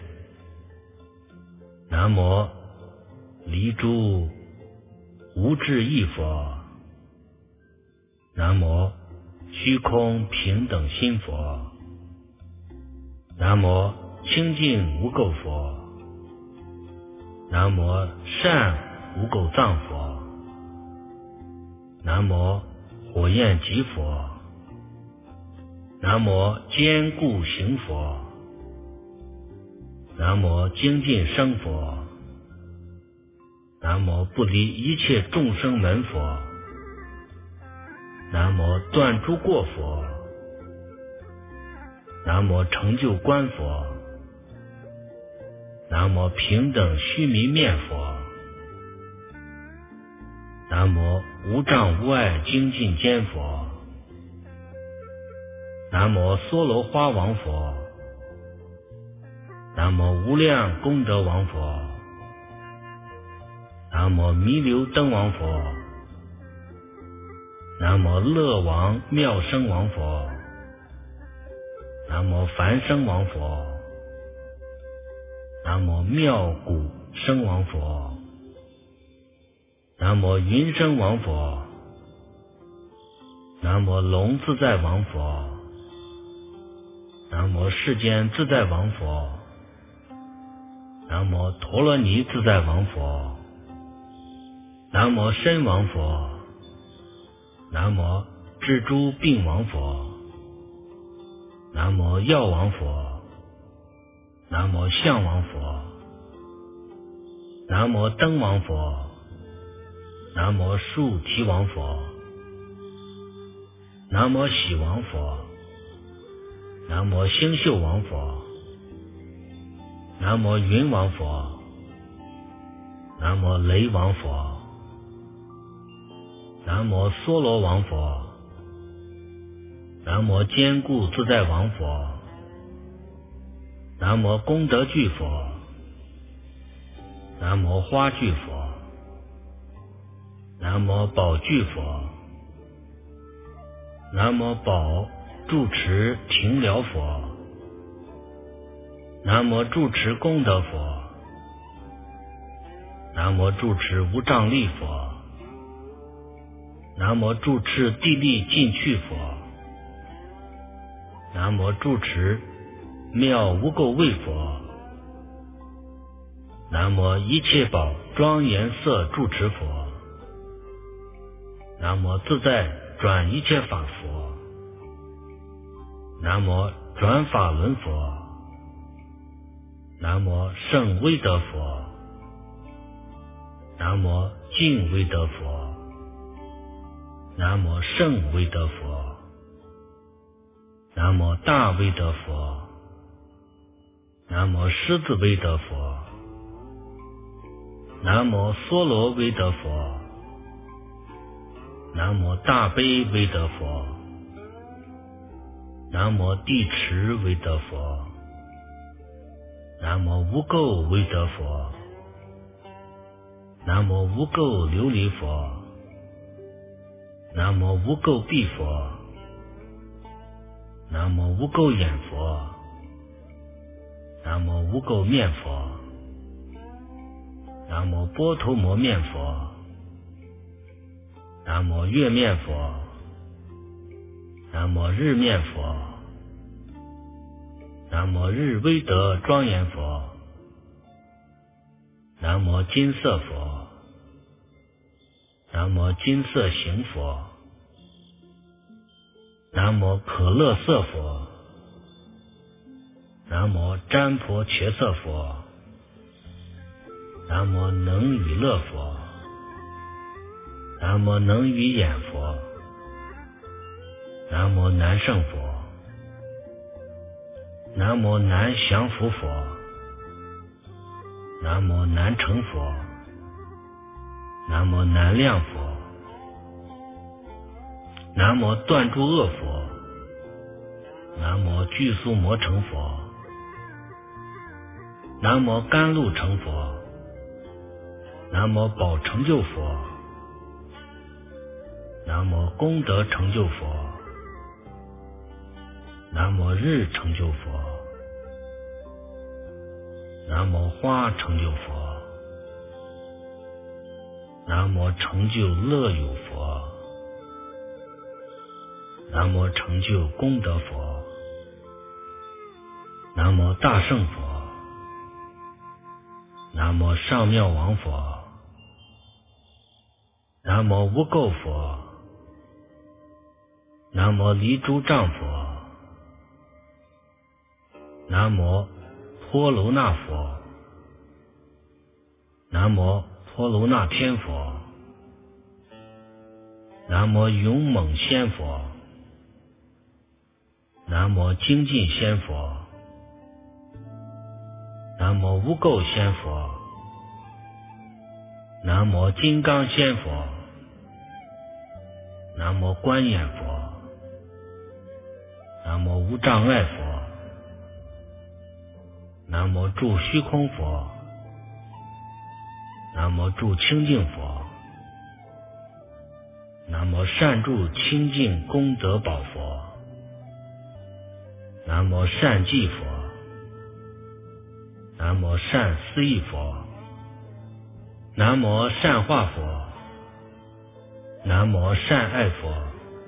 南无离诸无智意佛，南无虚空平等心佛，南无清净无垢佛，南无善无垢藏佛，南无火焰极佛，南无坚固行佛，南无精进生佛，南无不离一切众生门佛，南无断诸过佛，南无成就观佛，南无平等须弥面佛，南无无障无碍精进坚佛，南无娑罗花王佛，南无无量功德王佛，南无弥留灯王佛，南无乐王妙生王佛，南无梵声王佛，南无妙古生王佛，南无云生王佛，南无龙自在王佛，南无世间自在王佛，南无陀罗尼自在王佛，南无身王佛，南无治诸病王佛，南无药王佛，南无相王佛，南无灯王佛，南无树提王佛，南无喜王佛，南无星宿王佛，南无云王佛，南无雷王佛，南无娑罗王佛，南无坚固自在王佛，南无功德具佛，南无花具佛，南无宝具佛，南无宝住持停疗佛，南无住持功德佛，南无住持无障力佛，南无住持地利进去佛，南无住持妙无垢位佛，南无一切宝庄严色住持佛，南无自在转一切法佛，南无转法轮佛，南无圣威德佛，南无净威德佛，南无圣威德佛，南无大威德佛，南无狮子威德佛，南无娑罗威德佛，南无大悲威德佛，南无地持威德佛，南无无垢威德佛，南无无垢琉璃佛，南无无垢壁佛，南无无垢眼佛，南无无垢面佛，南无波头摩面佛，南无月面佛，南无日面佛，南无日威德庄严佛，南无金色佛，南无金色行佛，南无可乐色佛，南无占婆切色佛，南无能与乐佛，南无能与眼佛，南无南胜佛， 南无南降伏佛，南无南成佛，南无南量佛，南无断诸恶佛，南无具速摩成佛，南无甘露成佛，南无宝成就佛，南无功德成就佛，南无日成就佛，南无花成就佛，南无成就乐有佛，南无成就功德佛，南无大圣佛，南无上妙王佛，南无无垢佛，南无离诸障佛，南无婆罗那佛，南无婆罗那天佛，南无勇猛仙佛，南无精进仙佛，南无无垢仙佛，南无金刚仙佛，南无观眼佛，南无无障碍佛，南无住虚空佛，南无住清净佛，南无善住清净功德宝佛，南无善济佛，南无善思义佛，南无善化佛，南无善爱佛，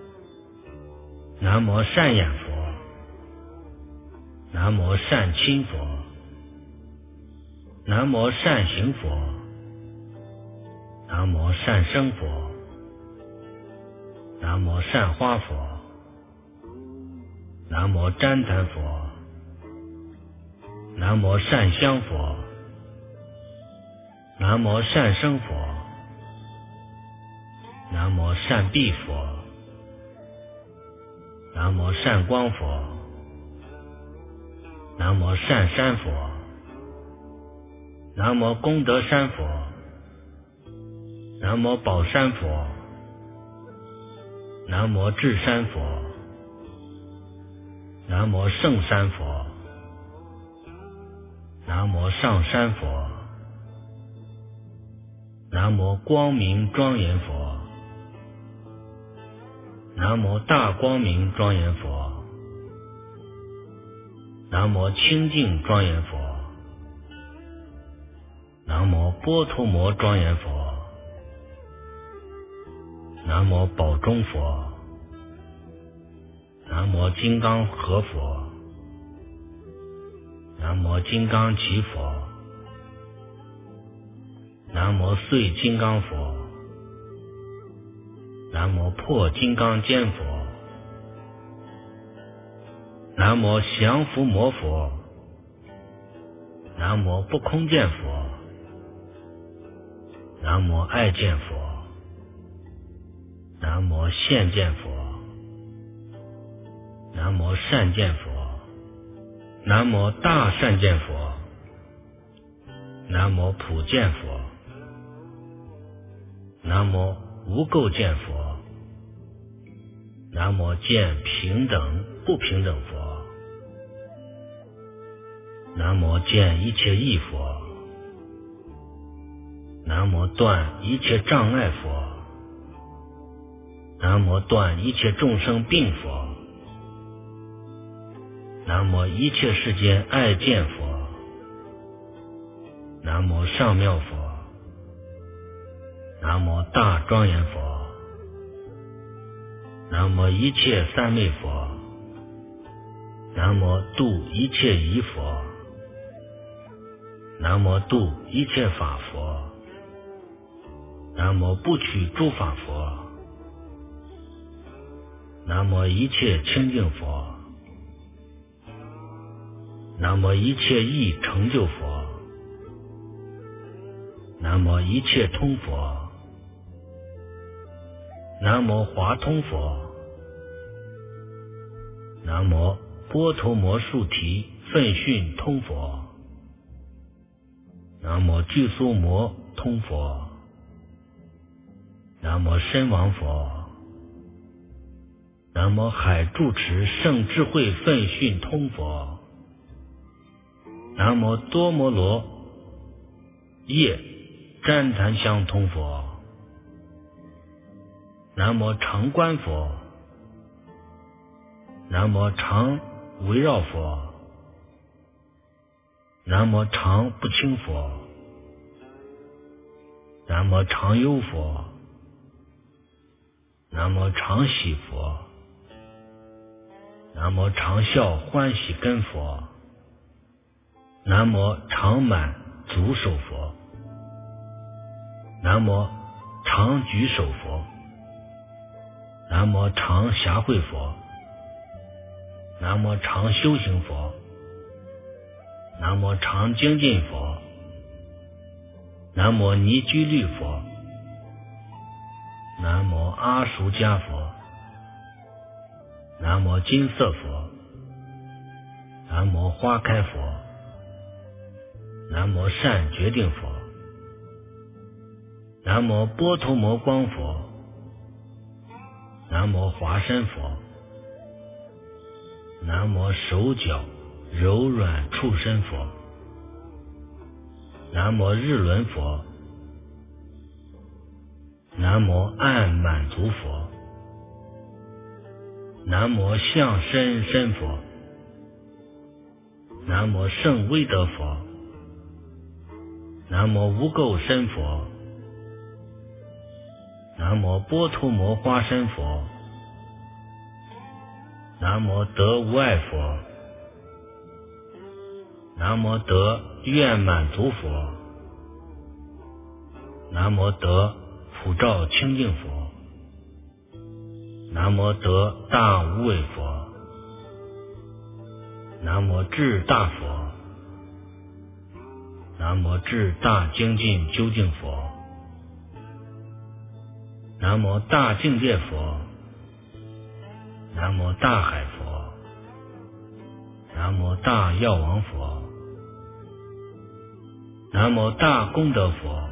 南无善眼佛，南无善亲佛，南无善行佛，南无善生佛，南无善花佛，南无旃檀佛，南无善香佛，南无善生佛，南无善臂佛，南无善光佛，南无善山佛，南无功德山佛，南无宝山佛，南无智山佛，南无圣山佛，南无上山佛，南无光明庄严佛，南无大光明庄严佛，南无清净庄严佛，南无波陀摩庄严佛，南无宝中佛，南无金刚合佛，南无金刚齐佛，南无碎金刚佛，南无破金刚坚佛，南无降伏魔佛，南无不空见佛，南无爱见佛，南无现见佛，南无善见佛，南无大善见佛，南无普见佛，南无无垢见佛，南无见平等不平等佛，南无见一切义佛，南无断一切障碍佛，南无断一切众生病佛，南无一切世间爱见佛，南无上妙佛，南无大庄严佛，南无一切三昧佛，南无度一切疑佛，南无度一切法佛，南无不取诸法佛，南无一切清净佛，南无一切义成就佛，南无一切通佛，南无华通佛，南无波陀摩树提奋训通佛，南无具苏摩通佛，南无身王佛，南无海住持圣智慧奋训通佛，南无多摩罗叶旃檀香通佛，南无常观佛，南无常围绕佛，南无常不轻佛，南无常忧佛，南无常喜佛，南无常笑欢喜根佛，南无常满足手佛，南无常举手佛，南无常暇会佛，南无常修行佛，南无常精进佛，南无尼居律佛，南无阿熟迦佛，南无金色佛，南无花开佛，南无善决定佛，南无波头摩光佛，南无华身佛，南无手脚柔软触身佛，南无日轮佛，南无暗满足佛，南无相身身佛，南无圣威德佛，南无无垢身佛，南无波头摩花身佛，南无得无碍佛，南无得愿满足佛，南无得普照清净佛，南无得大无畏佛，南无智大佛，南无智大精进究竟佛，南无大境界佛，南无大海佛，南无大药王佛，南无大功德佛，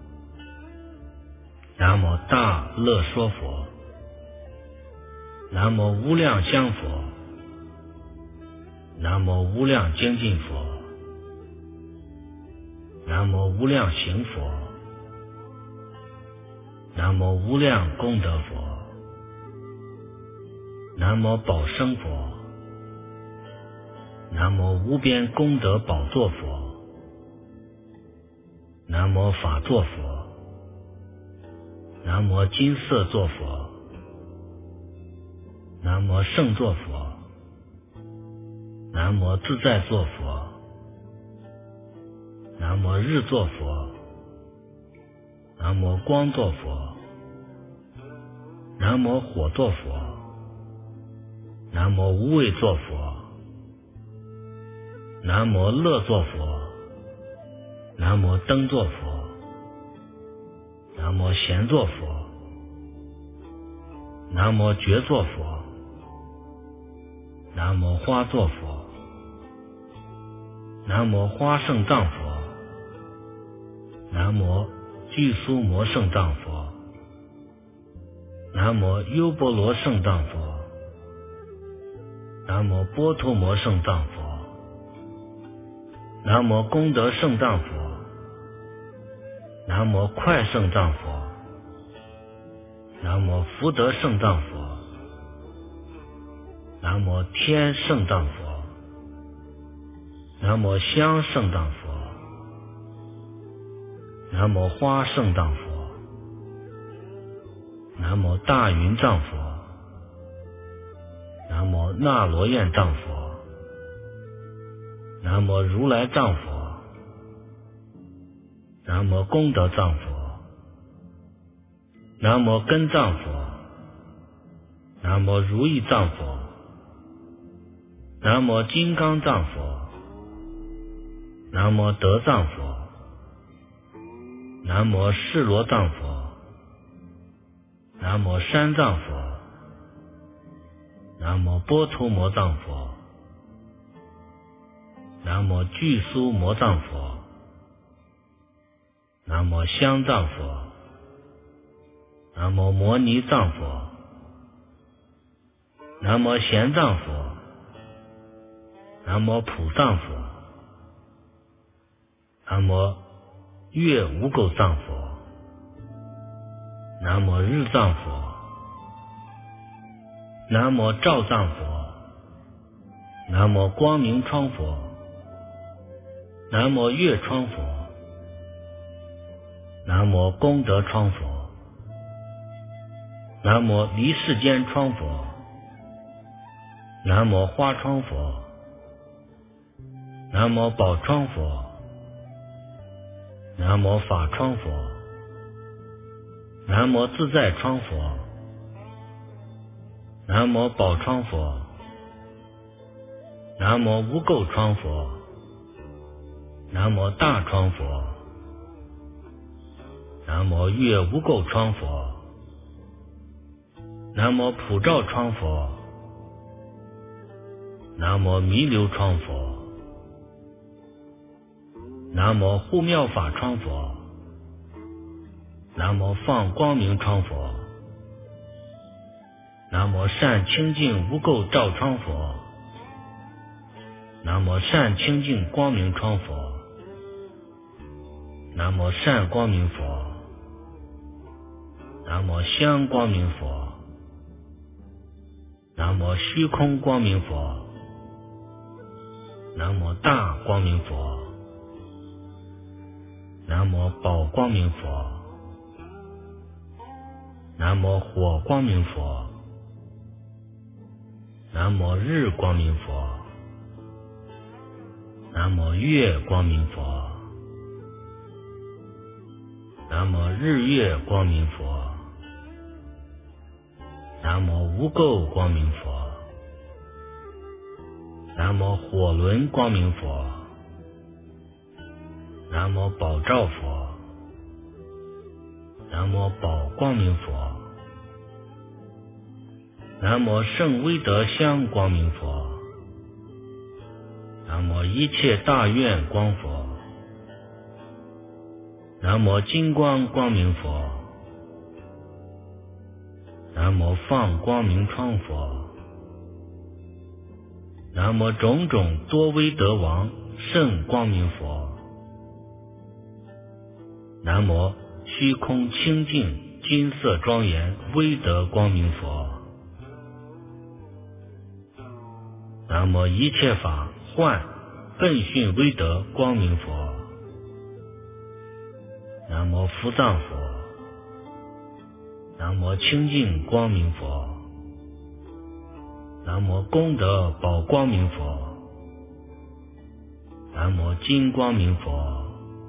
南无大乐说佛，南无无量香佛，南无无量精进佛，南无无量行佛，南无无量功德佛，南无宝生佛，南无无边功德宝座佛，南无法座佛，南无金色座佛，南无圣座佛，南无自在座佛，南无日座佛，南无光座佛，南无火座佛，南无无畏座佛，南无乐座佛，南无灯座佛，南无贤座佛，南无觉座佛，南无花座佛，南无花圣藏佛，南无具苏摩圣藏佛，南无优波罗圣藏佛，南无波头摩圣藏佛，南无功德圣藏佛，南无快圣藏佛，南无福德圣藏佛，南无天圣藏佛，南无香圣藏佛，南无花圣藏佛，南无大云藏佛，南无那罗焰藏佛，南无如来藏佛，南无功德藏佛，南无根藏佛，南无如意藏佛，南无金刚藏佛，南无德藏佛，南无释罗藏佛，南无山藏佛，南无波头摩藏佛， 南无具苏摩藏佛，南无香藏佛，南无摩尼藏佛，南无贤藏佛，南无普藏佛，南无月无垢藏佛，南无日藏佛，南无照藏佛，南无光明窗佛，南无月窗佛，南无功德窗佛，南无离世间窗佛，南无花窗佛，南无宝窗佛，南无法窗佛，南无自在窗佛，南无宝窗佛，南无无垢窗佛，南无大窗佛，南无月无垢窗佛，南无普照窗佛，南无弥留窗佛，南无护妙法窗佛，南无放光明窗佛，南无善清净无垢照窗佛，南无善清净光明窗佛，南无善光明佛，南无香光明佛，南无虚空光明佛，南无大光明佛，南无宝光明佛，南无火光明佛，南无日光明佛，南无月光明佛，南无日月光明佛，南无无垢光明佛，南无火轮光明佛，南无宝照佛，南无宝光明佛，南无圣威德香光明佛，南无一切大愿光佛，南无金光光明佛，南无放光明窗佛，南无种种多威德王圣光明佛，南无虚空清净金色庄严威德光明佛，南无一切法幻笨训威德光明佛，南无福藏佛，南无清净光明佛，南无功德宝光明佛，南无金光明佛，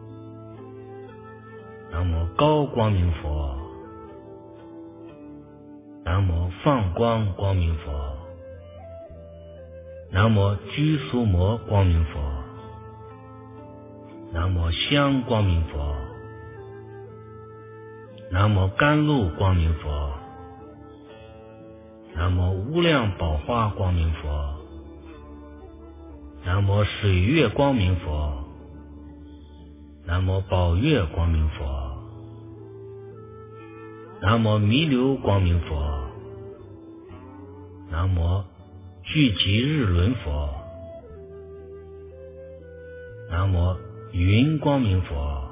南无高光明佛，南无放光光明佛，南无居苏摩光明佛，南无香光明佛，南无甘露光明佛，南无无量宝花光明佛，南无水月光明佛，南无宝月光明佛，南无弥留光明佛，南无聚集日轮佛，南无云光明佛，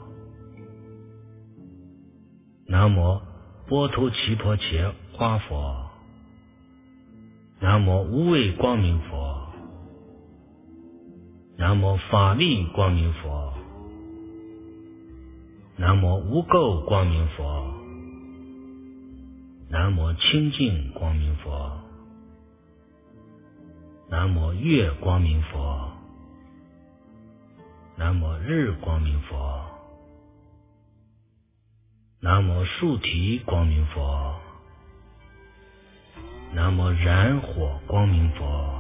南无波头奇婆伽花佛，南无无畏光明佛，南无法力光明佛，南无无垢光明佛，南无清净光明佛，南无月光明佛，南无日光明佛，南无树提光明佛，南无燃火光明佛，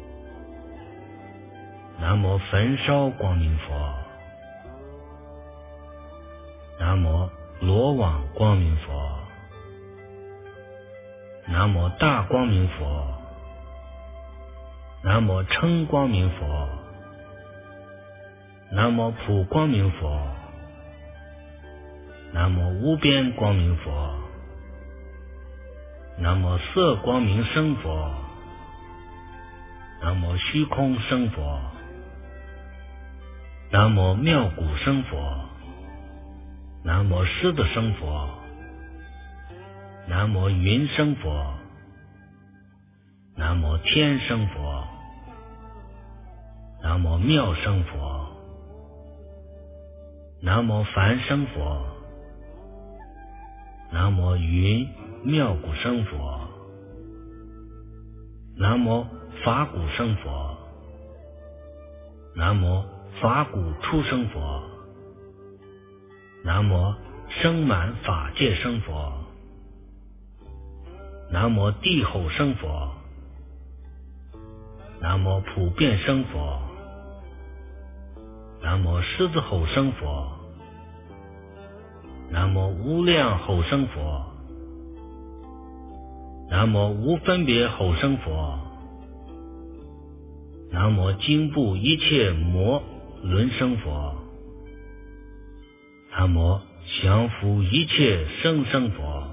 南无焚烧光明佛，南无罗网光明佛，南无大光明佛，南无称光明佛， 南无普光明佛，南无无边光明佛，南无色光明生佛，南无虚空生佛，南无妙古生佛，南无狮子生佛，南无云生佛，南无天生佛，南无妙生佛，南无梵生佛，南无云妙古生佛，南无法古生佛，南无法古出生佛，南无生满法界生佛，南无地后生佛，南无普遍生佛，南无狮子吼生佛，南无无量吼生佛，南无无分别吼生佛，南无经部一切魔轮生佛，南无降伏一切生生佛，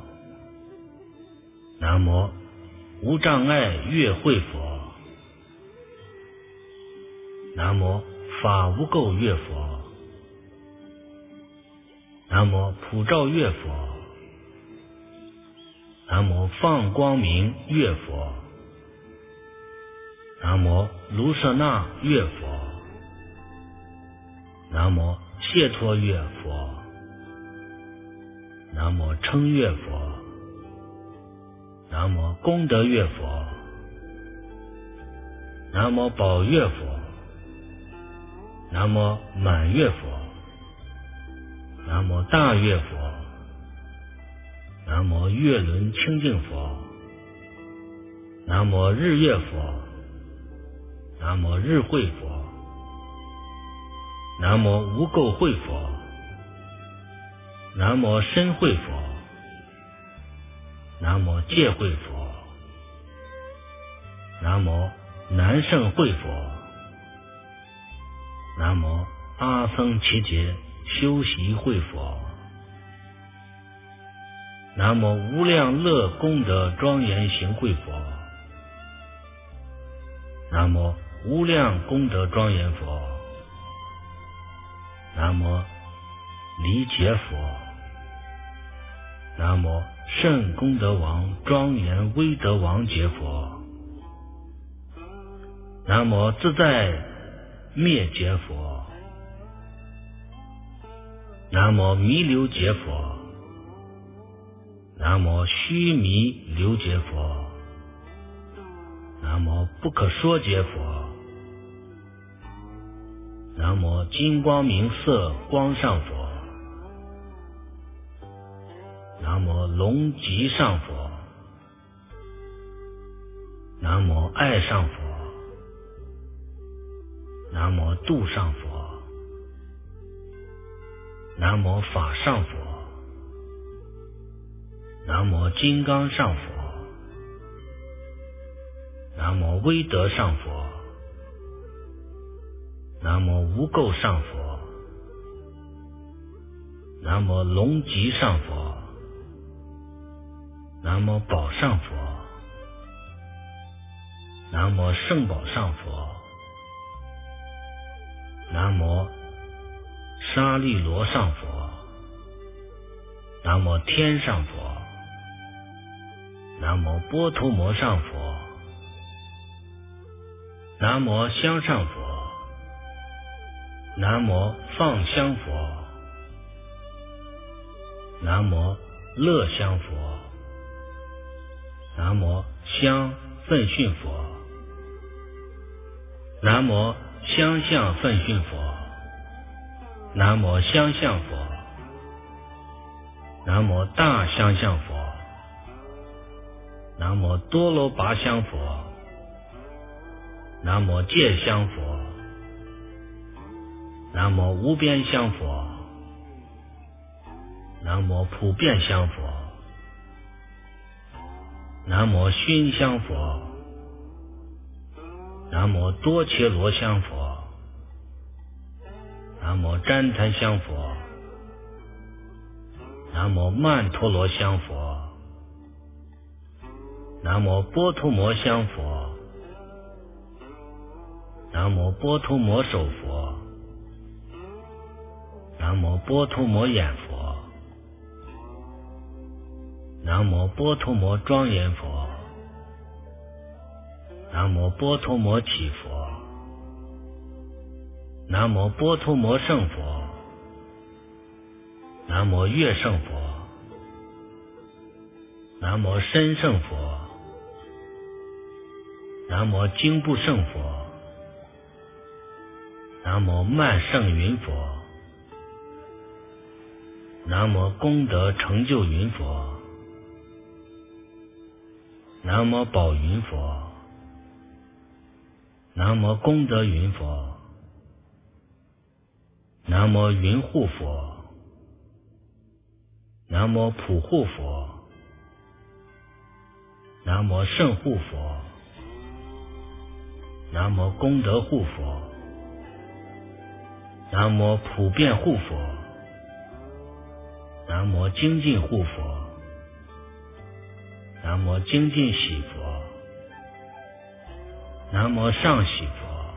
南无无障碍月会佛，南无法无垢月佛，南无普照月佛，南无放光明月佛，南无卢舍那月佛，南无解脱月佛，南无称月佛，南无功德月佛，南无宝月佛，南无满月佛，南无大月佛，南无月轮清净佛，南无日月佛，南无日会佛，南无无垢会佛，南无身会佛，南无戒会佛，南无南胜会佛，南无阿僧祇劫修习会佛，南无无量乐功德庄严行会佛，南无无量功德庄严佛，南无离劫佛，南无圣功德王庄严威德王劫佛，南无自在灭劫佛，南无弥留劫佛，南无须弥留劫佛，南无不可说劫佛，南无金光明色光上佛，南无龙吉上佛，南无爱上佛，南无度上佛，南无法上佛，南无金刚上佛，南无威德上佛，南无无垢上佛，南无龙吉上佛，南无宝上佛，南无圣宝上佛，南无沙利罗上佛，南无天上佛，南无波头摩上佛，南无香上佛，南无放香佛，南无乐香佛，南无香奋训佛，南无香相奋训佛，南无香相佛，南无大香相佛，南无多罗跋香佛，南无戒香佛，南无无边香佛，南无普遍香佛，南无熏香佛，南无多伽罗香佛， 南无旃檀香佛，南无曼陀罗香佛，南无波陀摩香佛，南无波陀摩首佛，南无波陀摩眼佛，南无波陀摩庄严佛，南无波陀摩起佛，南无波陀摩圣佛，南无乐圣佛，南无身圣佛，南无经部圣佛，南无曼圣云佛，南无功德成就云佛，南无宝云佛，南无功德云佛，南无云护佛，南无普护佛，南无圣护佛，南无功德护佛，南无普遍护佛，南无精进护佛，南无精进喜佛，南无上喜佛，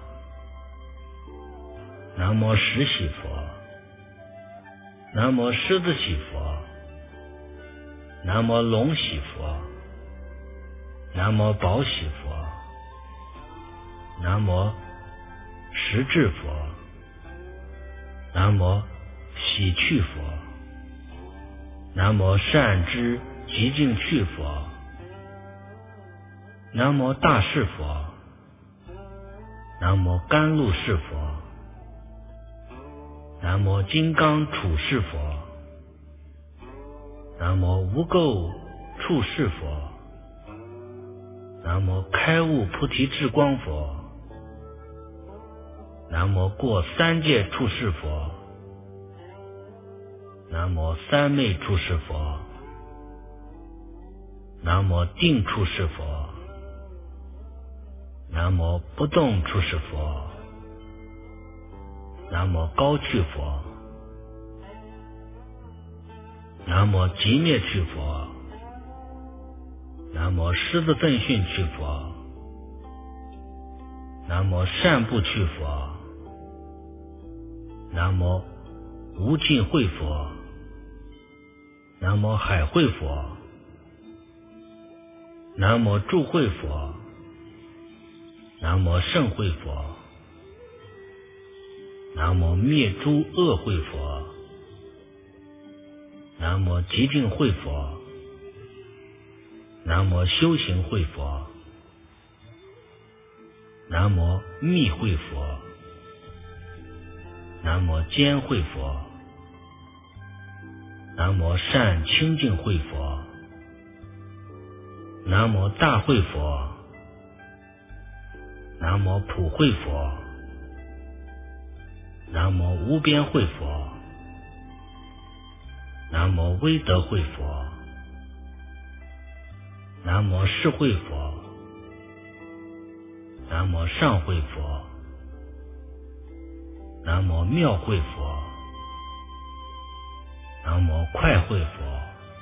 南无十喜佛，南无狮子喜佛，南无龙喜佛，南无宝喜佛，南无十智佛，南无喜趣佛，南无善知极尽趣佛，南无大士佛，南无甘露士佛，南无金刚处士佛，南无无垢处士佛，南无开悟菩提智光佛，南无过三界处士佛，南无三昧处士佛，南无定处士佛，南无不动处士佛，南无高趣佛，南无极灭趣佛，南无狮子奋训趣佛，南无善不趣佛，南无无尽慧佛，南无海会佛，南无助慧佛，南无圣慧佛，南无灭诸恶慧佛，南无极净慧佛，南无修行慧佛，南无密慧佛，南无坚慧佛，南无善清净慧佛，南无大慧佛，南无普慧佛，南无无边慧佛，南无威德慧佛，南无智慧佛，南无上慧佛，南无妙慧佛，南无快慧佛，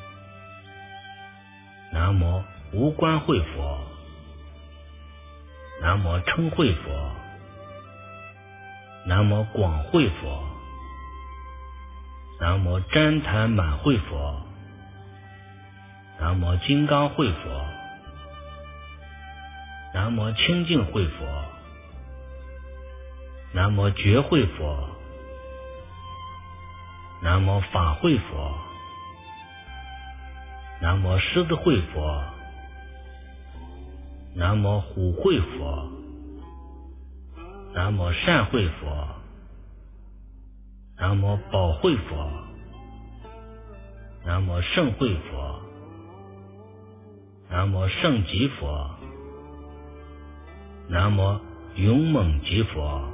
南无无关慧佛，南无称慧佛，南无广慧佛，南无旃檀满慧佛，南无金刚慧佛，南无清净慧佛，南无觉慧佛，南无法慧佛，南无狮子慧佛，南无虎慧佛，南无善慧佛，南无宝慧佛，南无圣慧佛，南无圣吉佛，南无勇猛吉佛，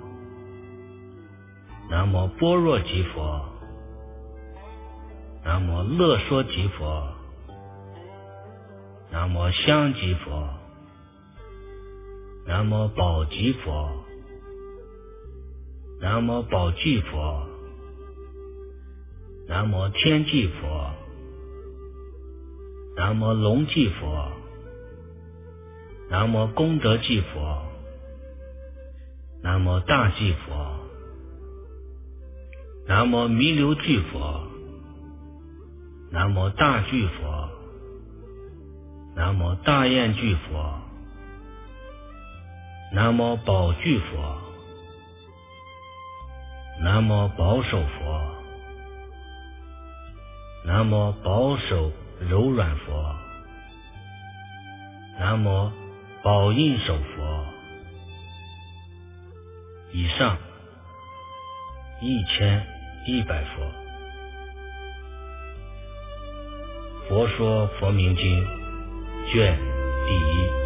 南无般若吉佛，南无乐说吉佛，南无香吉佛，南无宝吉佛， 南无宝济佛，南无天济佛，南无龙济佛，南无功德济佛，南无大济佛，南无弥留具佛，南无大具佛，南无大焰具佛，南无宝具佛，南无保守佛，南无保守柔软佛，南无宝印手佛。以上1100佛。佛说佛名经卷第1。